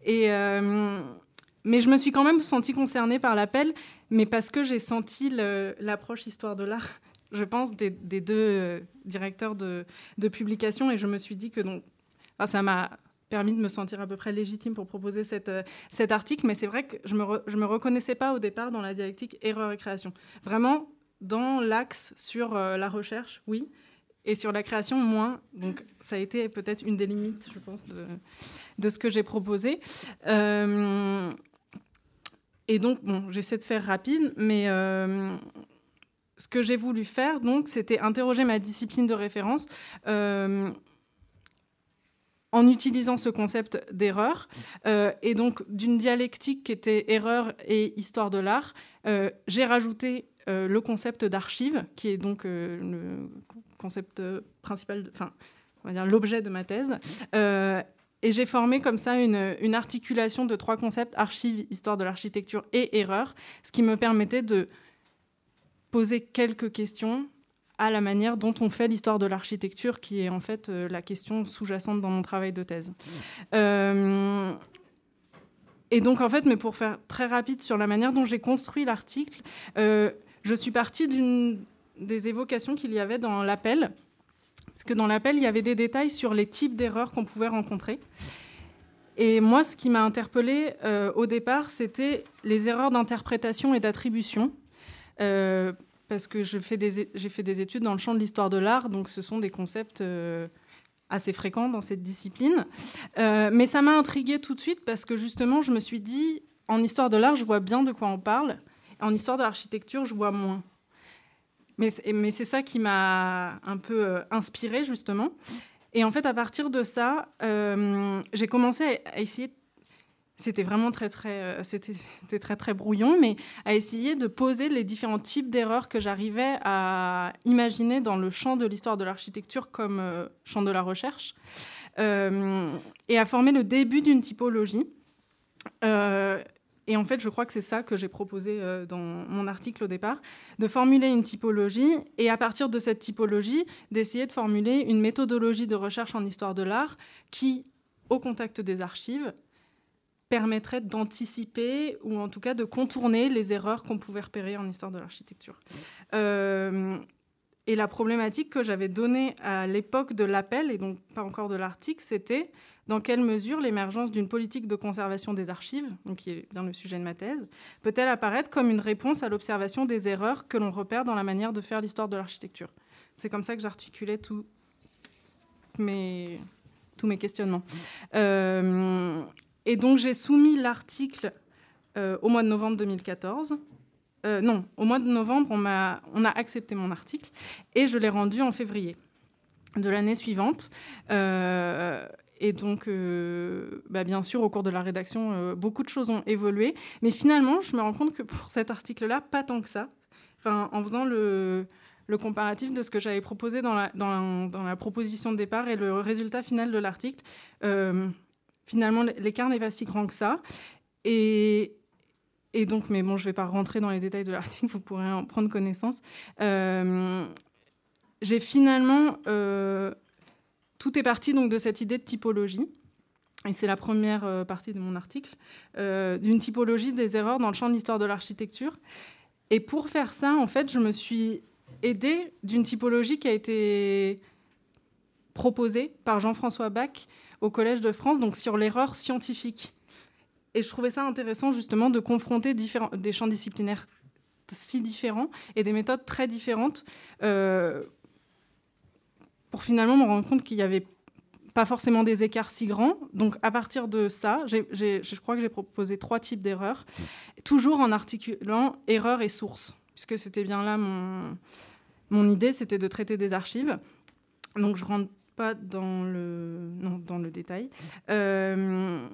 Mais je me suis quand même sentie concernée par l'appel, mais parce que j'ai senti l'approche histoire de l'art, je pense, des deux directeurs de publication. Et je me suis dit que ça m'a permis de me sentir à peu près légitime pour proposer cet article. Mais c'est vrai que je me reconnaissais pas au départ dans la dialectique erreur et création. Vraiment, dans l'axe sur la recherche, oui, et sur la création, moins. Donc, ça a été peut-être une des limites, je pense, de ce que j'ai proposé. Et donc, j'essaie de faire rapide, mais ce que j'ai voulu faire, donc, c'était interroger ma discipline de référence en utilisant ce concept d'erreur. Et donc, d'une dialectique qui était erreur et histoire de l'art, j'ai rajouté le concept d'archive, qui est donc le concept principal, on va dire l'objet de ma thèse. Et j'ai formé comme ça une articulation de 3 concepts, archives, histoire de l'architecture et erreur, ce qui me permettait de poser quelques questions à la manière dont on fait l'histoire de l'architecture, qui est en fait la question sous-jacente dans mon travail de thèse. Et donc, en fait, mais pour faire très rapide sur la manière dont j'ai construit l'article, je suis partie des évocations qu'il y avait dans l'appel, parce que dans l'appel, il y avait des détails sur les types d'erreurs qu'on pouvait rencontrer. Et moi, ce qui m'a interpellée au départ, c'était les erreurs d'interprétation et d'attribution, parce que j'ai fait des études dans le champ de l'histoire de l'art, donc ce sont des concepts assez fréquents dans cette discipline. Mais ça m'a intriguée tout de suite, parce que justement, je me suis dit, en histoire de l'art, je vois bien de quoi on parle, en histoire de l'architecture, je vois moins. Mais c'est ça qui m'a un peu inspirée, justement. Et en fait, à partir de ça, j'ai commencé à essayer... C'était vraiment c'était très, très brouillon, mais à essayer de poser les différents types d'erreurs que j'arrivais à imaginer dans le champ de l'histoire de l'architecture comme champ de la recherche, et à former le début d'une typologie. Et en fait, je crois que c'est ça que j'ai proposé dans mon article au départ, de formuler une typologie et à partir de cette typologie, d'essayer de formuler une méthodologie de recherche en histoire de l'art qui, au contact des archives, permettrait d'anticiper ou en tout cas de contourner les erreurs qu'on pouvait repérer en histoire de l'architecture. Et la problématique que j'avais donnée à l'époque de l'appel, et donc pas encore de l'article, c'était dans quelle mesure l'émergence d'une politique de conservation des archives, donc qui est bien le sujet de ma thèse, peut-elle apparaître comme une réponse à l'observation des erreurs que l'on repère dans la manière de faire l'histoire de l'architecture. C'est comme ça que j'articulais tous mes questionnements. Et donc j'ai soumis l'article au mois de novembre 2014. non, au mois de novembre, on a accepté mon article et je l'ai rendu en février de l'année suivante. Et donc, bien sûr, au cours de la rédaction, beaucoup de choses ont évolué. Mais finalement, je me rends compte que pour cet article-là, pas tant que ça. Enfin, en faisant le comparatif de ce que j'avais proposé dans la proposition de départ et le résultat final de l'article, finalement, l'écart n'est pas si grand que ça. Et donc, mais bon, je ne vais pas rentrer dans les détails de l'article, vous pourrez en prendre connaissance. J'ai finalement... tout est parti donc, de cette idée de typologie. Et c'est la première partie de mon article, d'une typologie des erreurs dans le champ de l'histoire de l'architecture. Et pour faire ça, en fait, je me suis aidée d'une typologie qui a été proposée par Jean-François Bach au Collège de France, donc sur l'erreur scientifique. Et je trouvais ça intéressant, justement, de confronter des champs disciplinaires si différents et des méthodes très différentes pour finalement me rendre compte qu'il n'y avait pas forcément des écarts si grands. Donc, à partir de ça, je crois que j'ai proposé 3 types d'erreurs, toujours en articulant erreur et source, puisque c'était bien là mon idée, c'était de traiter des archives. Donc, je ne rentre pas dans le détail. Je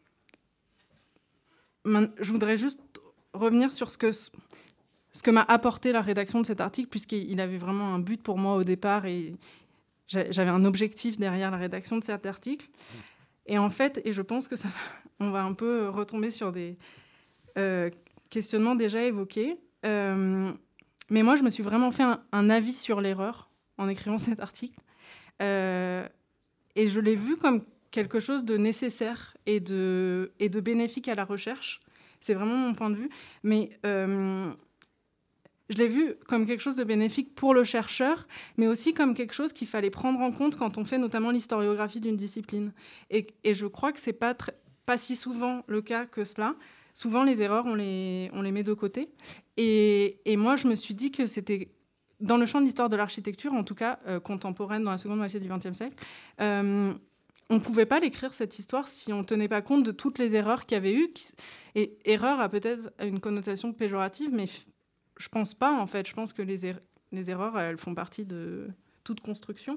voudrais juste revenir sur ce que m'a apporté la rédaction de cet article, puisqu'il avait vraiment un but pour moi au départ et j'avais un objectif derrière la rédaction de cet article. Et en fait, et je pense que on va un peu retomber sur des questionnements déjà évoqués. Mais moi, je me suis vraiment fait un avis sur l'erreur en écrivant cet article. Et je l'ai vu comme quelque chose de nécessaire et de bénéfique à la recherche. C'est vraiment mon point de vue. Mais je l'ai vu comme quelque chose de bénéfique pour le chercheur, mais aussi comme quelque chose qu'il fallait prendre en compte quand on fait notamment l'historiographie d'une discipline. Et je crois que ce n'est pas si souvent le cas que cela. Souvent, les erreurs, on les met de côté. Et moi, je me suis dit que c'était, dans le champ de l'histoire de l'architecture, en tout cas contemporaine dans la seconde moitié du XXe siècle, on ne pouvait pas l'écrire, cette histoire, si on ne tenait pas compte de toutes les erreurs qu'il y avait eu. Et erreur a peut-être une connotation péjorative, mais je ne pense pas, en fait. Je pense que les erreurs, elles font partie de toute construction.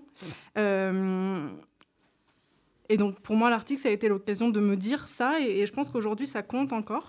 Et donc, pour moi, l'article, ça a été l'occasion de me dire ça, et je pense qu'aujourd'hui, ça compte encore.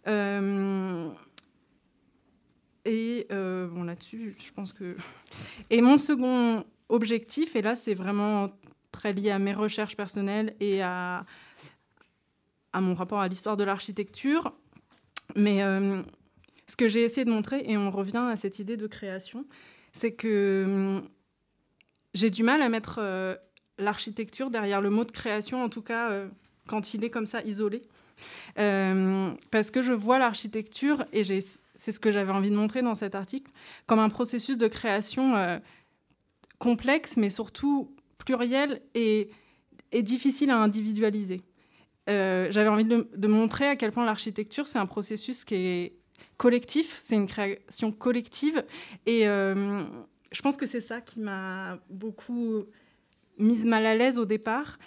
Bon, là-dessus, je pense que... Et mon second objectif, et là, c'est vraiment très lié à mes recherches personnelles et à mon rapport à l'histoire de l'architecture, mais ce que j'ai essayé de montrer, et on revient à cette idée de création, c'est que j'ai du mal à mettre l'architecture derrière le mot de création, en tout cas quand il est comme ça isolé. Parce que je vois l'architecture, et c'est ce que j'avais envie de montrer dans cet article, comme un processus de création complexe, mais surtout pluriel et difficile à individualiser. J'avais envie de montrer à quel point l'architecture, c'est un processus qui est collectif, c'est une création collective, et je pense que c'est ça qui m'a beaucoup mise mal à l'aise au départ.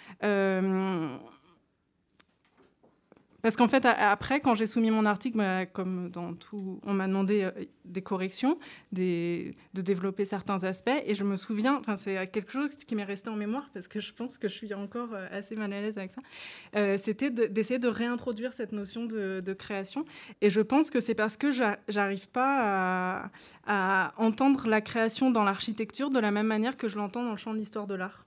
Parce qu'en fait, après, quand j'ai soumis mon article, comme dans tout, on m'a demandé des corrections, de développer certains aspects. Et je me souviens, c'est quelque chose qui m'est resté en mémoire, parce que je pense que je suis encore assez mal à l'aise avec ça. C'était d'essayer de réintroduire cette notion de création. Et je pense que c'est parce que j'arrive pas à entendre la création dans l'architecture de la même manière que je l'entends dans le champ de l'histoire de l'art.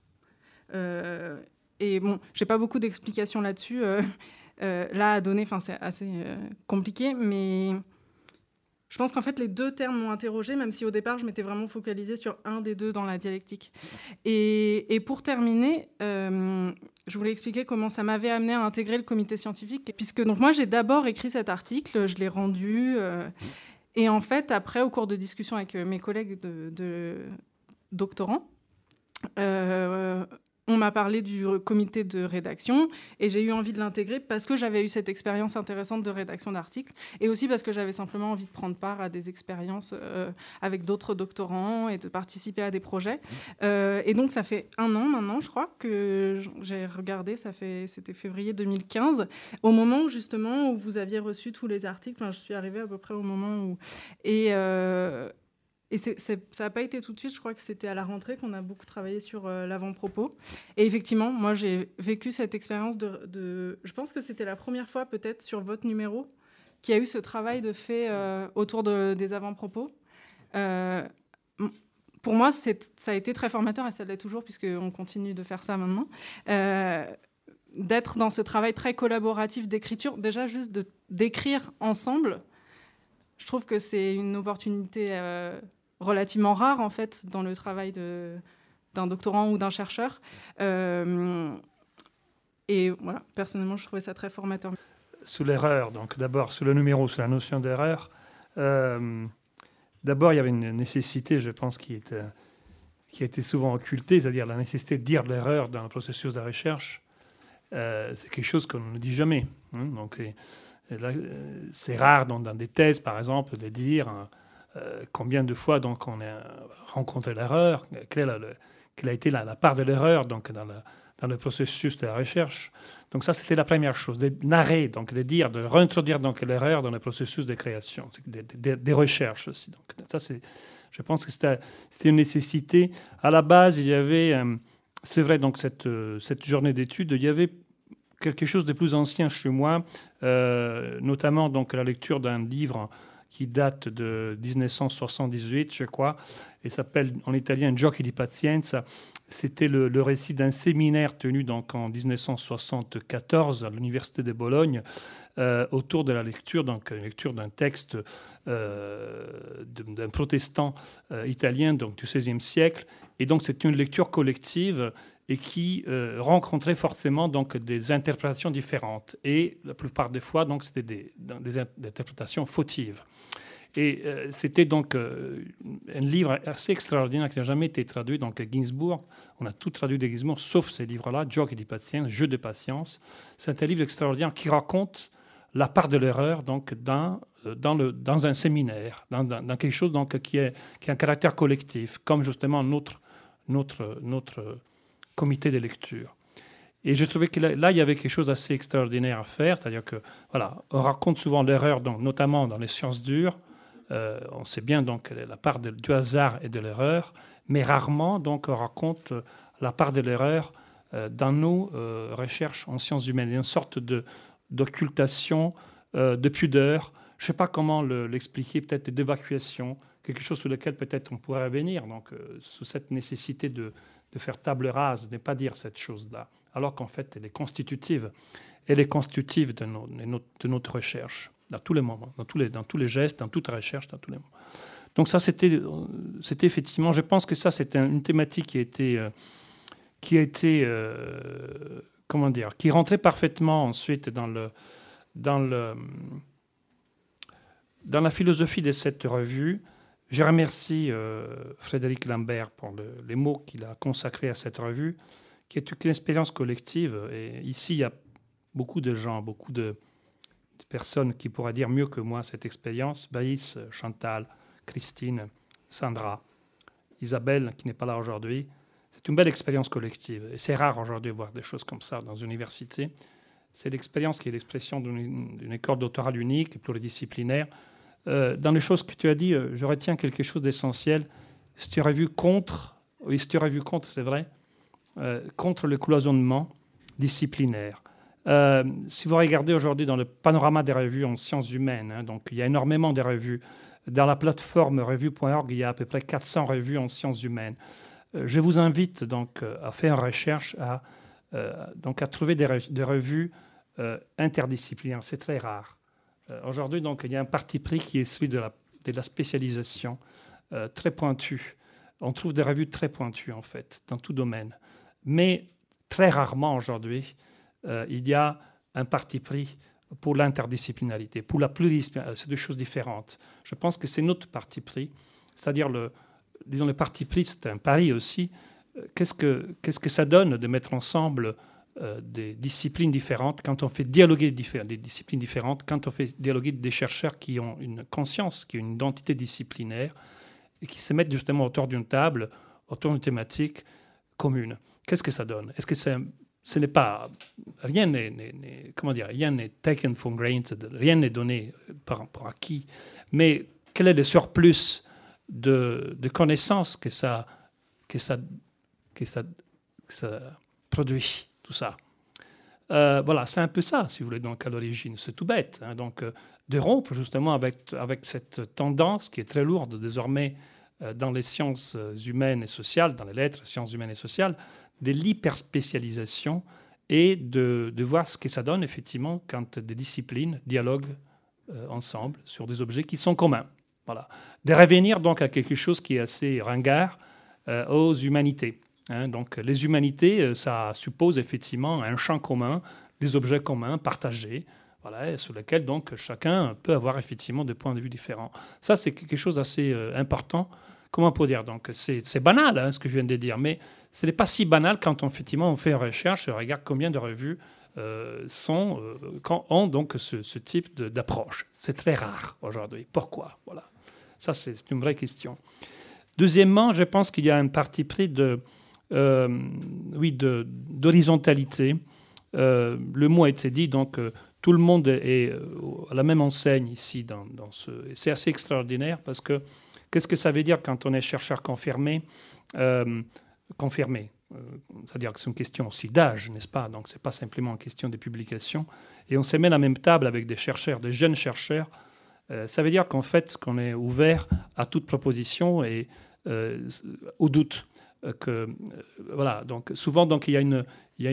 Et bon, j'ai pas beaucoup d'explications là-dessus. Là, à donner, c'est assez compliqué, mais je pense qu'en fait, les deux termes m'ont interrogée, même si au départ, je m'étais vraiment focalisée sur un des deux dans la dialectique. Et pour terminer, je voulais expliquer comment ça m'avait amené à intégrer le comité scientifique, puisque donc, moi, j'ai d'abord écrit cet article, je l'ai rendu, et en fait, après, au cours de discussions avec mes collègues de doctorants, on m'a parlé du comité de rédaction et j'ai eu envie de l'intégrer parce que j'avais eu cette expérience intéressante de rédaction d'articles et aussi parce que j'avais simplement envie de prendre part à des expériences avec d'autres doctorants et de participer à des projets. Et donc, ça fait 1 an maintenant, je crois, que j'ai regardé, c'était février 2015, au moment où, justement, où vous aviez reçu tous les articles. Enfin, je suis arrivée à peu près au moment où... Et ça n'a pas été tout de suite, je crois que c'était à la rentrée qu'on a beaucoup travaillé sur l'avant-propos. Et effectivement, moi, j'ai vécu cette expérience je pense que c'était la première fois, peut-être, sur votre numéro, qu'il y a eu ce travail de fait autour des avant-propos. Pour moi, ça a été très formateur, et ça l'est toujours, puisqu'on continue de faire ça maintenant, d'être dans ce travail très collaboratif d'écriture, déjà juste d'écrire ensemble. Je trouve que c'est une opportunité relativement rare, en fait, dans le travail d'un doctorant ou d'un chercheur. Et voilà, personnellement, je trouvais ça très formateur. Sous l'erreur, donc d'abord, sous le numéro, sous la notion d'erreur, d'abord, il y avait une nécessité, je pense, qui a été souvent occultée, c'est-à-dire la nécessité de dire l'erreur dans le processus de recherche. C'est quelque chose qu'on ne dit jamais. Hein, donc, là, c'est rare dans des thèses, par exemple, de dire combien de fois donc, on a rencontré l'erreur, quelle a été la part de l'erreur donc, dans le processus de la recherche. Donc ça, c'était la première chose, de narrer, donc de dire, de réintroduire donc, l'erreur dans le processus de création, des recherches aussi. Donc, ça, je pense que c'était une nécessité. À la base, il y avait, c'est vrai, donc cette journée d'études, il y avait quelque chose de plus ancien chez moi, notamment donc la lecture d'un livre qui date de 1978, je crois, et s'appelle en italien Giochi di Pazienza. C'était le récit d'un séminaire tenu donc en 1974 à l'Université de Bologne autour de la lecture d'un texte d'un protestant italien donc, du XVIe siècle. Et donc c'est une lecture collective et qui rencontrait forcément donc, des interprétations différentes. Et la plupart des fois, donc, c'était des interprétations fautives. Et c'était donc un livre assez extraordinaire qui n'a jamais été traduit, donc à Ginsburg. On a tout traduit de Ginsburg, sauf ces livres-là, Giochi di Pazienza, Jeu de patience. C'est un livre extraordinaire qui raconte la part de l'erreur donc, dans un séminaire, dans quelque chose donc, qui a un caractère collectif, comme justement notre comité de lecture. Et je trouvais que là, il y avait quelque chose d'assez extraordinaire à faire, c'est-à-dire que voilà, on raconte souvent l'erreur, donc, notamment dans les sciences dures. On sait bien donc la part du hasard et de l'erreur, mais rarement donc on raconte la part de l'erreur dans nos recherches en sciences humaines. Il y a une sorte d'occultation, de pudeur. Je ne sais pas comment l'expliquer, peut-être d'évacuation, quelque chose sur lequel peut-être on pourrait revenir. Donc sous cette nécessité de faire table rase, de ne pas dire cette chose-là, alors qu'en fait elle est constitutive. Elle est constitutive de notre recherche. Dans tous les moments, dans tous les gestes, dans toute recherche, dans tous les moments. Donc ça, c'était effectivement, je pense que ça, c'était une thématique qui rentrait parfaitement ensuite dans la philosophie de cette revue. Je remercie Frédéric Lambert pour les mots qu'il a consacrés à cette revue, qui est une expérience collective. Et ici, il y a beaucoup de gens, beaucoup de personnes qui pourraient dire mieux que moi cette expérience. Baïs, Chantal, Christine, Sandra, Isabelle, qui n'est pas là aujourd'hui. C'est une belle expérience collective. Et c'est rare aujourd'hui de voir des choses comme ça dans une université. C'est l'expérience qui est l'expression d'une école doctorale unique, pluridisciplinaire. Dans les choses que tu as dit, je retiens quelque chose d'essentiel. Si tu aurais vu contre, c'est vrai, contre le cloisonnement disciplinaire. Si vous regardez aujourd'hui dans le panorama des revues en sciences humaines, hein, donc il y a énormément de revues. Dans la plateforme revue.org, il y a à peu près 400 revues en sciences humaines. Je vous invite donc à faire une recherche, à trouver des revues interdisciplinaires. C'est très rare. Aujourd'hui, donc, il y a un parti pris qui est celui de la spécialisation très pointue. On trouve des revues très pointues, en fait, dans tout domaine. Mais très rarement aujourd'hui, il y a un parti pris pour l'interdisciplinarité, pour la pluridisciplinarité. C'est deux choses différentes. Je pense que c'est notre parti pris, c'est-à-dire le parti pris, c'est un pari aussi, qu'est-ce que ça donne de mettre ensemble des disciplines différentes, quand on fait dialoguer des disciplines différentes, quand on fait dialoguer des chercheurs qui ont une conscience, qui ont une identité disciplinaire, et qui se mettent justement autour d'une table, autour d'une thématique commune. Qu'est-ce que ça donne? Est-ce que ce n'est pas... Rien n'est taken for granted, rien n'est donné par acquis, mais quel est le surplus de connaissances que ça produit, tout ça. Voilà, c'est un peu ça, si vous voulez, donc à l'origine. C'est tout bête. Hein, donc, de rompre justement avec cette tendance qui est très lourde désormais dans les sciences humaines et sociales, dans les lettres, sciences humaines et sociales, de l'hyperspécialisation et de voir ce que ça donne effectivement quand des disciplines dialoguent ensemble sur des objets qui sont communs. Voilà. De revenir donc à quelque chose qui est assez ringard, aux humanités. Hein. Donc les humanités, ça suppose effectivement un champ commun, des objets communs partagés, voilà, sur lesquels donc chacun peut avoir effectivement des points de vue différents. Ça, c'est quelque chose d'assez important. Comment on peut dire? Donc c'est banal, hein, ce que je viens de dire, mais ce n'est pas si banal quand effectivement on fait une recherche et on regarde combien de revues ont donc ce type d'approche. C'est très rare aujourd'hui. Pourquoi? Voilà. Ça, c'est une vraie question. Deuxièmement, je pense qu'il y a un parti pris d'horizontalité. Le mot a été dit, donc tout le monde est à la même enseigne ici. C'est assez extraordinaire parce que qu'est-ce que ça veut dire quand on est chercheur confirmé? C'est-à-dire que c'est une question aussi d'âge, n'est-ce pas? Donc, ce n'est pas simplement une question de publication. Et on se met à la même table avec des chercheurs, des jeunes chercheurs. Ça veut dire qu'en fait, qu'on est ouvert à toute proposition et au doute. Voilà. Donc, souvent, donc, il y a une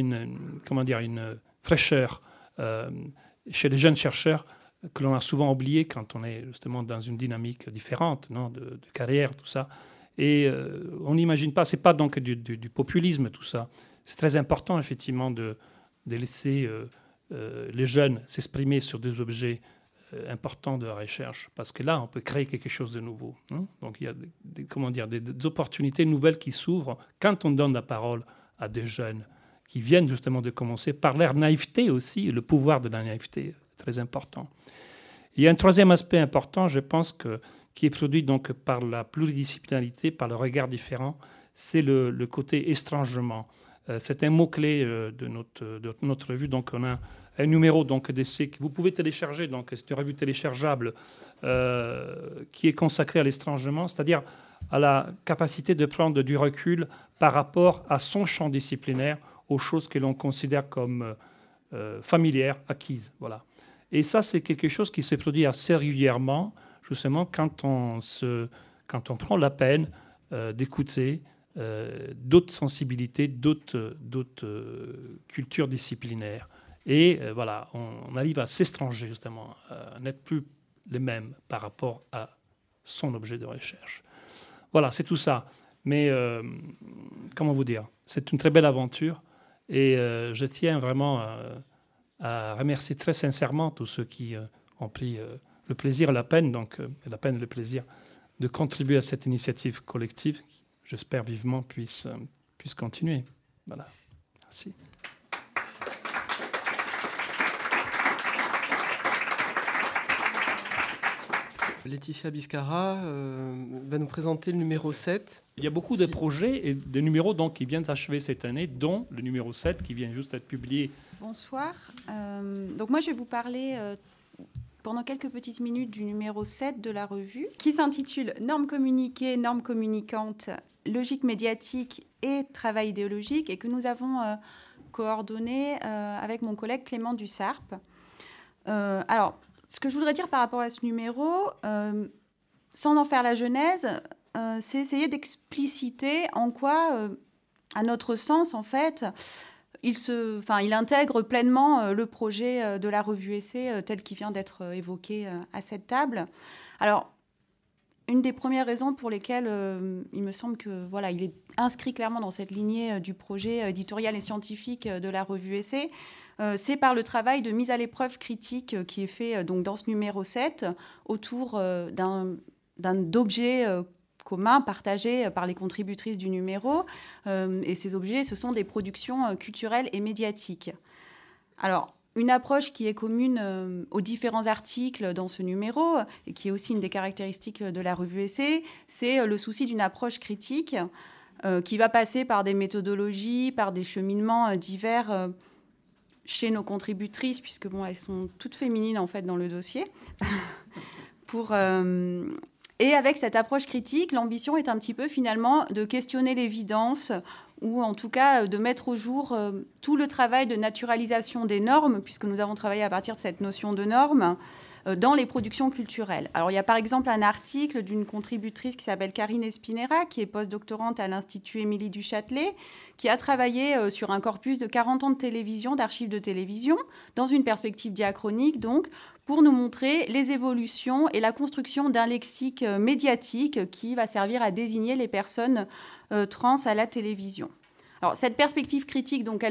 fraîcheur chez les jeunes chercheurs que l'on a souvent oublié quand on est justement dans une dynamique différente, non, de carrière, tout ça. Et on n'imagine pas, c'est pas donc du populisme, tout ça. C'est très important, effectivement, de laisser les jeunes s'exprimer sur des objets importants de la recherche, parce que là, on peut créer quelque chose de nouveau. Hein. Donc, il y a des opportunités nouvelles qui s'ouvrent quand on donne la parole à des jeunes qui viennent justement de commencer par leur naïveté aussi, le pouvoir de la naïveté, très important. Il y a un troisième aspect important, je pense, qui est produit donc par la pluridisciplinarité, par le regard différent, c'est le côté estrangement. C'est un mot-clé de notre revue. Donc, on a un numéro d'essai que vous pouvez télécharger. Donc, c'est une revue téléchargeable qui est consacrée à l'estrangement, c'est-à-dire à la capacité de prendre du recul par rapport à son champ disciplinaire, aux choses que l'on considère comme familières, acquises. Voilà. Et ça, c'est quelque chose qui se produit assez régulièrement, justement, quand on prend la peine d'écouter d'autres sensibilités, d'autres cultures disciplinaires. Et voilà, on arrive à s'étranger, justement, à n'être plus les mêmes par rapport à son objet de recherche. Voilà, c'est tout ça. Mais, comment vous dire, c'est une très belle aventure. Et je tiens vraiment à remercier très sincèrement tous ceux qui ont pris le plaisir et la peine, et le plaisir de contribuer à cette initiative collective qui, j'espère vivement, puisse continuer. Voilà. Merci. Laetitia Biscara va nous présenter le numéro 7. Il y a beaucoup de projets et de numéros donc, qui viennent s'achever cette année, dont le numéro 7 qui vient juste d'être publié. Bonsoir. Donc moi, je vais vous parler pendant quelques petites minutes du numéro 7 de la revue, qui s'intitule « Normes communiquées, normes communicantes, logique médiatique et travail idéologique » et que nous avons coordonné avec mon collègue Clément Dussarpe. Alors, ce que je voudrais dire par rapport à ce numéro, sans en faire la genèse, c'est essayer d'expliciter en quoi, à notre sens, en fait, il intègre pleinement le projet de la revue Essai tel qu'il vient d'être évoqué à cette table. Alors, une des premières raisons pour lesquelles il me semble que voilà, il est inscrit clairement dans cette lignée du projet éditorial et scientifique de la revue Essai, c'est par le travail de mise à l'épreuve critique qui est fait donc dans ce numéro 7 autour d'objets commun, partagé par les contributrices du numéro. Et ces objets, ce sont des productions culturelles et médiatiques. Alors, une approche qui est commune aux différents articles dans ce numéro, et qui est aussi une des caractéristiques de la revue Essai, c'est le souci d'une approche critique qui va passer par des méthodologies, par des cheminements divers chez nos contributrices, puisque bon, elles sont toutes féminines en fait dans le dossier. Et avec cette approche critique, l'ambition est un petit peu finalement de questionner l'évidence, ou en tout cas de mettre au jour tout le travail de naturalisation des normes, puisque nous avons travaillé à partir de cette notion de normes, dans les productions culturelles. Alors il y a par exemple un article d'une contributrice qui s'appelle Karine Espinera, qui est postdoctorante à l'Institut Émilie du Châtelet, qui a travaillé sur un corpus de 40 ans de télévision, d'archives de télévision, dans une perspective diachronique, donc, pour nous montrer les évolutions et la construction d'un lexique médiatique qui va servir à désigner les personnes trans à la télévision. Alors, cette perspective critique, donc,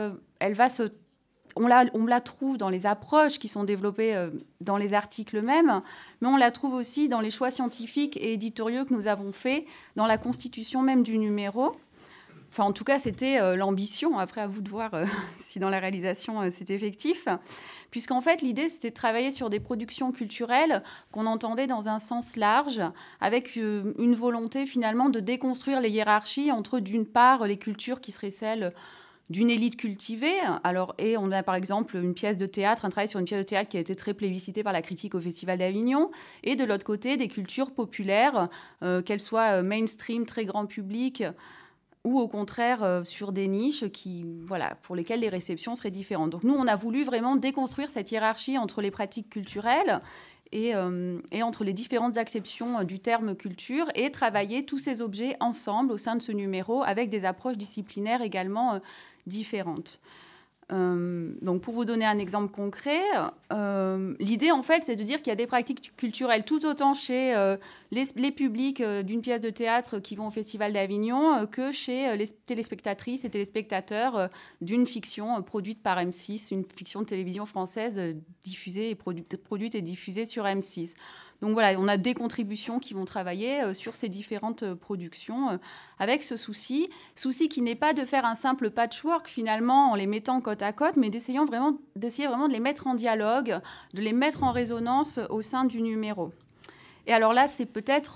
on la trouve dans les approches qui sont développées dans les articles eux-mêmes, mais on la trouve aussi dans les choix scientifiques et éditoriaux que nous avons faits dans la constitution même du numéro. Enfin, en tout cas, c'était l'ambition. Après, à vous de voir si dans la réalisation, c'est effectif. Puisqu'en fait, l'idée, c'était de travailler sur des productions culturelles qu'on entendait dans un sens large, avec une volonté, finalement, de déconstruire les hiérarchies entre, d'une part, les cultures qui seraient celles d'une élite cultivée. Alors, et on a, par exemple, un travail sur une pièce de théâtre qui a été très plébiscitée par la critique au Festival d'Avignon. Et de l'autre côté, des cultures populaires, qu'elles soient mainstream, très grand public, ou au contraire sur des niches pour lesquelles les réceptions seraient différentes. Donc nous, on a voulu vraiment déconstruire cette hiérarchie entre les pratiques culturelles et entre les différentes acceptions du terme culture, et travailler tous ces objets ensemble au sein de ce numéro avec des approches disciplinaires également différentes. Donc pour vous donner un exemple concret, l'idée en fait c'est de dire qu'il y a des pratiques culturelles tout autant chez les publics d'une pièce de théâtre qui vont au Festival d'Avignon que chez les téléspectatrices et téléspectateurs d'une fiction produite par M6, une fiction de télévision française produite et diffusée sur M6. Donc voilà, on a des contributions qui vont travailler sur ces différentes productions avec ce souci qui n'est pas de faire un simple patchwork finalement en les mettant côte à côte, mais d'essayer vraiment de les mettre en dialogue, de les mettre en résonance au sein du numéro. Et alors là, c'est peut-être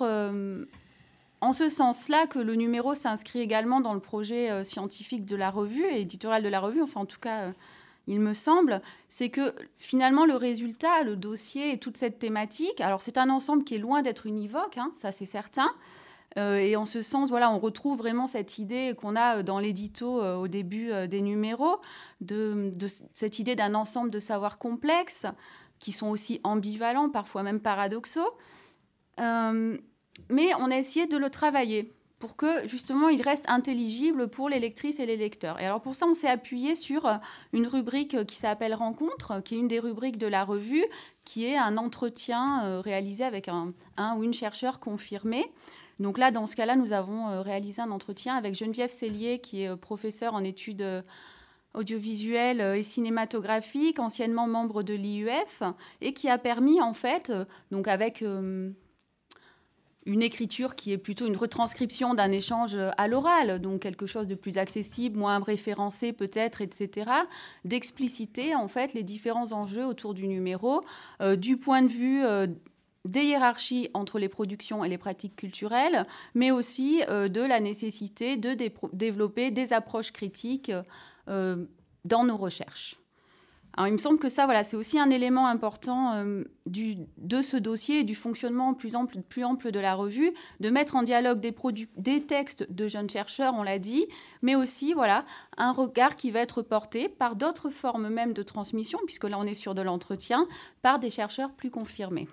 en ce sens-là que le numéro s'inscrit également dans le projet scientifique de la revue et éditorial de la revue, enfin en tout cas... il me semble, c'est que finalement le résultat, le dossier et toute cette thématique, alors c'est un ensemble qui est loin d'être univoque, ça c'est certain, et en ce sens, voilà, on retrouve vraiment cette idée qu'on a dans l'édito au début des numéros, de cette idée d'un ensemble de savoirs complexes, qui sont aussi ambivalents, parfois même paradoxaux, mais on a essayé de le travailler pour que, justement, il reste intelligible pour les lectrices et les lecteurs. Et alors, pour ça, on s'est appuyé sur une rubrique qui s'appelle « Rencontre », qui est une des rubriques de la revue, qui est un entretien réalisé avec un ou une chercheur confirmée. Donc là, dans ce cas-là, nous avons réalisé un entretien avec Geneviève Sellier, qui est professeure en études audiovisuelles et cinématographiques, anciennement membre de l'IUF, et qui a permis, en fait, donc avec... une écriture qui est plutôt une retranscription d'un échange à l'oral, donc quelque chose de plus accessible, moins référencé peut-être, etc., d'expliciter en fait les différents enjeux autour du numéro, du point de vue des hiérarchies entre les productions et les pratiques culturelles, mais aussi de la nécessité de développer des approches critiques dans nos recherches. Alors, il me semble que ça, voilà, c'est aussi un élément important de ce dossier et du fonctionnement plus ample de la revue, de mettre en dialogue des textes de jeunes chercheurs, on l'a dit, mais aussi voilà, un regard qui va être porté par d'autres formes même de transmission, puisque là, on est sur de l'entretien, par des chercheurs plus confirmés.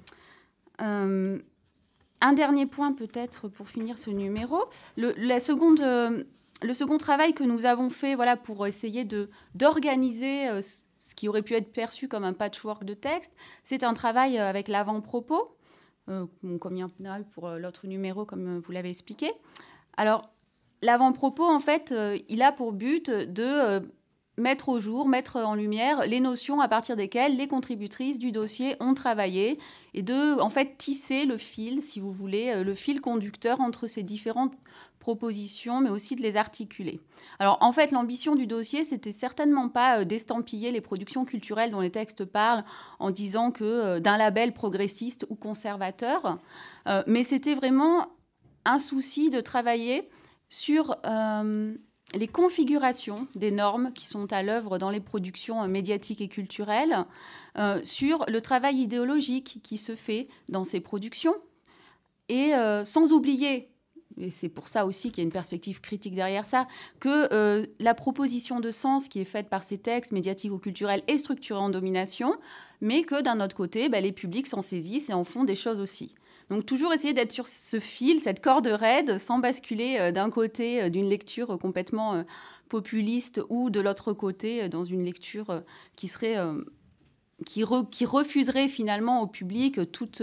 Un dernier point peut-être pour finir ce numéro. Le second travail que nous avons fait voilà, pour essayer d'organiser ce qui aurait pu être perçu comme un patchwork de texte, c'est un travail avec l'avant-propos, comme il y en a eu pour l'autre numéro, comme vous l'avez expliqué. Alors, l'avant-propos, en fait, il a pour but de mettre au jour, mettre en lumière les notions à partir desquelles les contributrices du dossier ont travaillé et de, en fait, tisser le fil, si vous voulez, le fil conducteur entre ces différentes propositions, mais aussi de les articuler. Alors, en fait, l'ambition du dossier, c'était certainement pas d'estampiller les productions culturelles dont les textes parlent en disant que d'un label progressiste ou conservateur, mais c'était vraiment un souci de travailler sur les configurations des normes qui sont à l'œuvre dans les productions médiatiques et culturelles, sur le travail idéologique qui se fait dans ces productions, et sans oublier, et c'est pour ça aussi qu'il y a une perspective critique derrière ça, que la proposition de sens qui est faite par ces textes médiatiques ou culturels est structurée en domination, mais que d'un autre côté, les publics s'en saisissent et en font des choses aussi. Donc toujours essayer d'être sur ce fil, cette corde raide, sans basculer d'un côté d'une lecture complètement populiste ou de l'autre côté dans une lecture qui serait qui refuserait finalement au public toute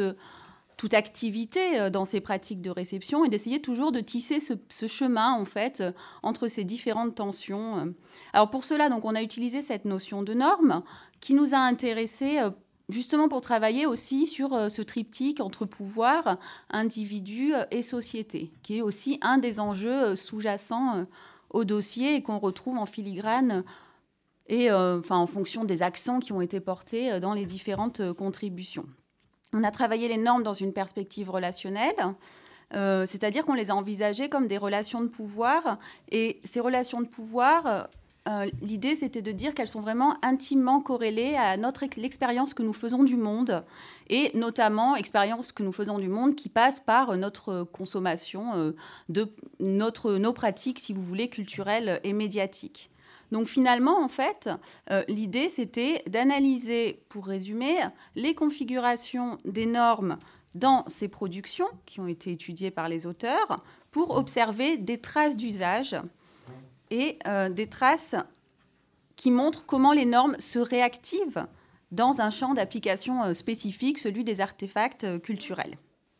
activité dans ces pratiques de réception, et d'essayer toujours de tisser ce chemin en fait entre ces différentes tensions. Alors pour cela, donc, on a utilisé cette notion de norme qui nous a intéressés justement pour travailler aussi sur ce triptyque entre pouvoir, individu et société, qui est aussi un des enjeux sous-jacents au dossier et qu'on retrouve en filigrane et en fonction des accents qui ont été portés dans les différentes contributions. On a travaillé les normes dans une perspective relationnelle, c'est-à-dire qu'on les a envisagées comme des relations de pouvoir, et ces relations de pouvoir... l'idée, c'était de dire qu'elles sont vraiment intimement corrélées à l'expérience que nous faisons du monde, et notamment expérience que nous faisons du monde qui passe par notre consommation de nos pratiques, si vous voulez, culturelles et médiatiques. Donc finalement, en fait, l'idée, c'était d'analyser, pour résumer, les configurations des normes dans ces productions qui ont été étudiées par les auteurs pour observer des traces d'usage et des traces qui montrent comment les normes se réactivent dans un champ d'application spécifique, celui des artefacts culturels.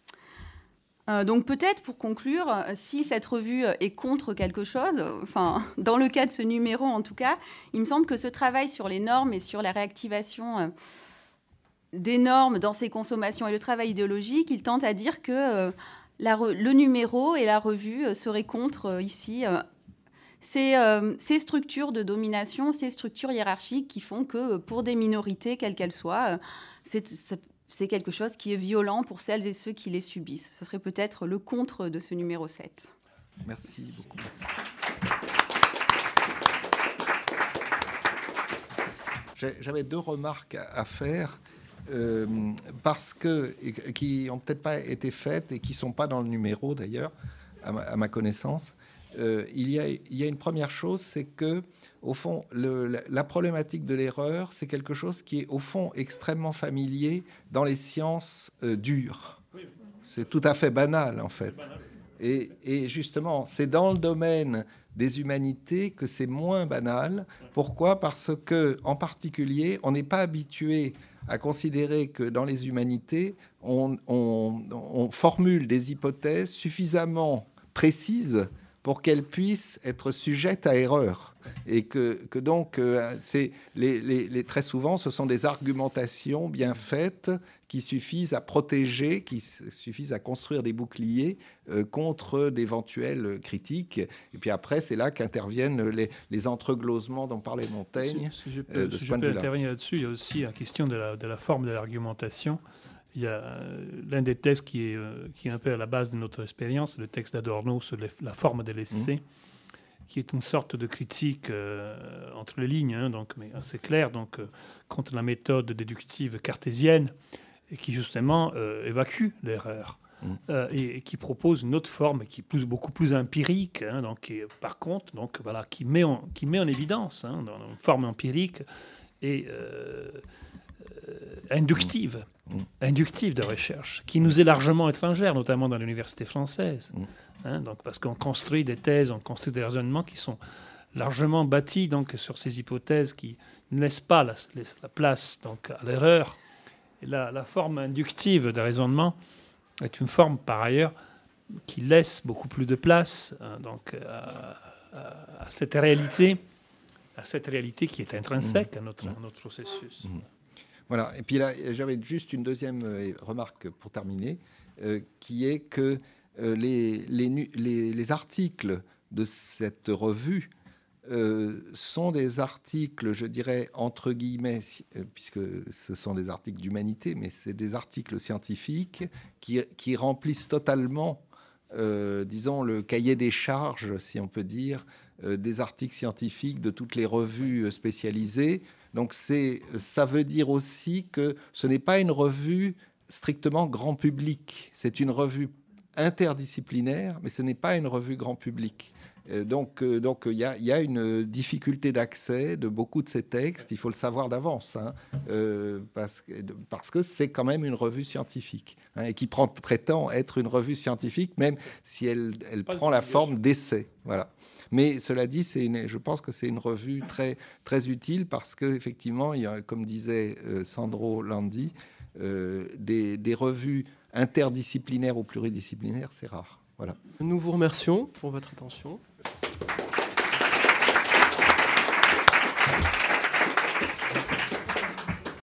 Donc peut-être pour conclure, si cette revue est contre quelque chose, dans le cas de ce numéro en tout cas, il me semble que ce travail sur les normes et sur la réactivation des normes dans ces consommations et le travail idéologique, il tente à dire que le numéro et la revue seraient contre ici ces structures de domination, ces structures hiérarchiques qui font que pour des minorités, quelles qu'elles soient, c'est quelque chose qui est violent pour celles et ceux qui les subissent. Ce serait peut-être le contre de ce numéro 7. Merci beaucoup. J'avais 2 remarques à faire, parce que, qui n'ont peut-être pas été faites et qui ne sont pas dans le numéro d'ailleurs, à ma connaissance. Il y a une première chose, c'est que, au fond, la problématique de l'erreur, c'est quelque chose qui est, au fond, extrêmement familier dans les sciences dures. C'est tout à fait banal, en fait. Et justement, c'est dans le domaine des humanités que c'est moins banal. Pourquoi ? Parce que, en particulier, on n'est pas habitué à considérer que dans les humanités, on formule des hypothèses suffisamment précises pour qu'elles puissent être sujettes à erreur. Et que donc, très souvent, ce sont des argumentations bien faites qui suffisent à protéger, qui suffisent à construire des boucliers contre d'éventuelles critiques. Et puis après, c'est là qu'interviennent les entreglosements dont parlait Montaigne. Si je peux intervenir là-dessus, il y a aussi la question de la forme de l'argumentation. Il y a l'un des textes qui est un peu à la base de notre expérience, le texte d'Adorno sur la forme de l'essai, qui est une sorte de critique entre les lignes, donc, mais assez claire, donc, contre la méthode déductive cartésienne, et qui justement évacue l'erreur, et qui propose une autre forme qui est beaucoup plus empirique, donc, et, par contre, donc, voilà, qui met en évidence, dans une forme empirique et inductive de recherche, qui nous est largement étrangère, notamment dans l'université française. Donc, parce qu'on construit des thèses, on construit des raisonnements qui sont largement bâtis donc, sur ces hypothèses qui ne laissent pas la place donc, à l'erreur. Et la forme inductive de raisonnement est une forme, par ailleurs, qui laisse beaucoup plus de place donc, à cette réalité à cette réalité qui est intrinsèque à notre processus. Voilà. Et puis là, j'avais juste une deuxième remarque pour terminer, qui est que les articles de cette revue sont des articles, je dirais, entre guillemets, puisque ce sont des articles d'humanité, mais c'est des articles scientifiques qui remplissent totalement, disons, le cahier des charges, si on peut dire, des articles scientifiques de toutes les revues spécialisées. Donc ça veut dire aussi que ce n'est pas une revue strictement grand public. C'est une revue interdisciplinaire, mais ce n'est pas une revue grand public. Donc il y a une difficulté d'accès de beaucoup de ces textes. Il faut le savoir d'avance, hein, parce que c'est quand même une revue scientifique, hein, et qui prétend être une revue scientifique, même si elle prend la forme d'essai. Voilà. Mais cela dit, je pense que c'est une revue très, très utile parce qu'effectivement, il y a, comme disait Sandro Landi, des revues interdisciplinaires ou pluridisciplinaires, c'est rare. Voilà. Nous vous remercions pour votre attention.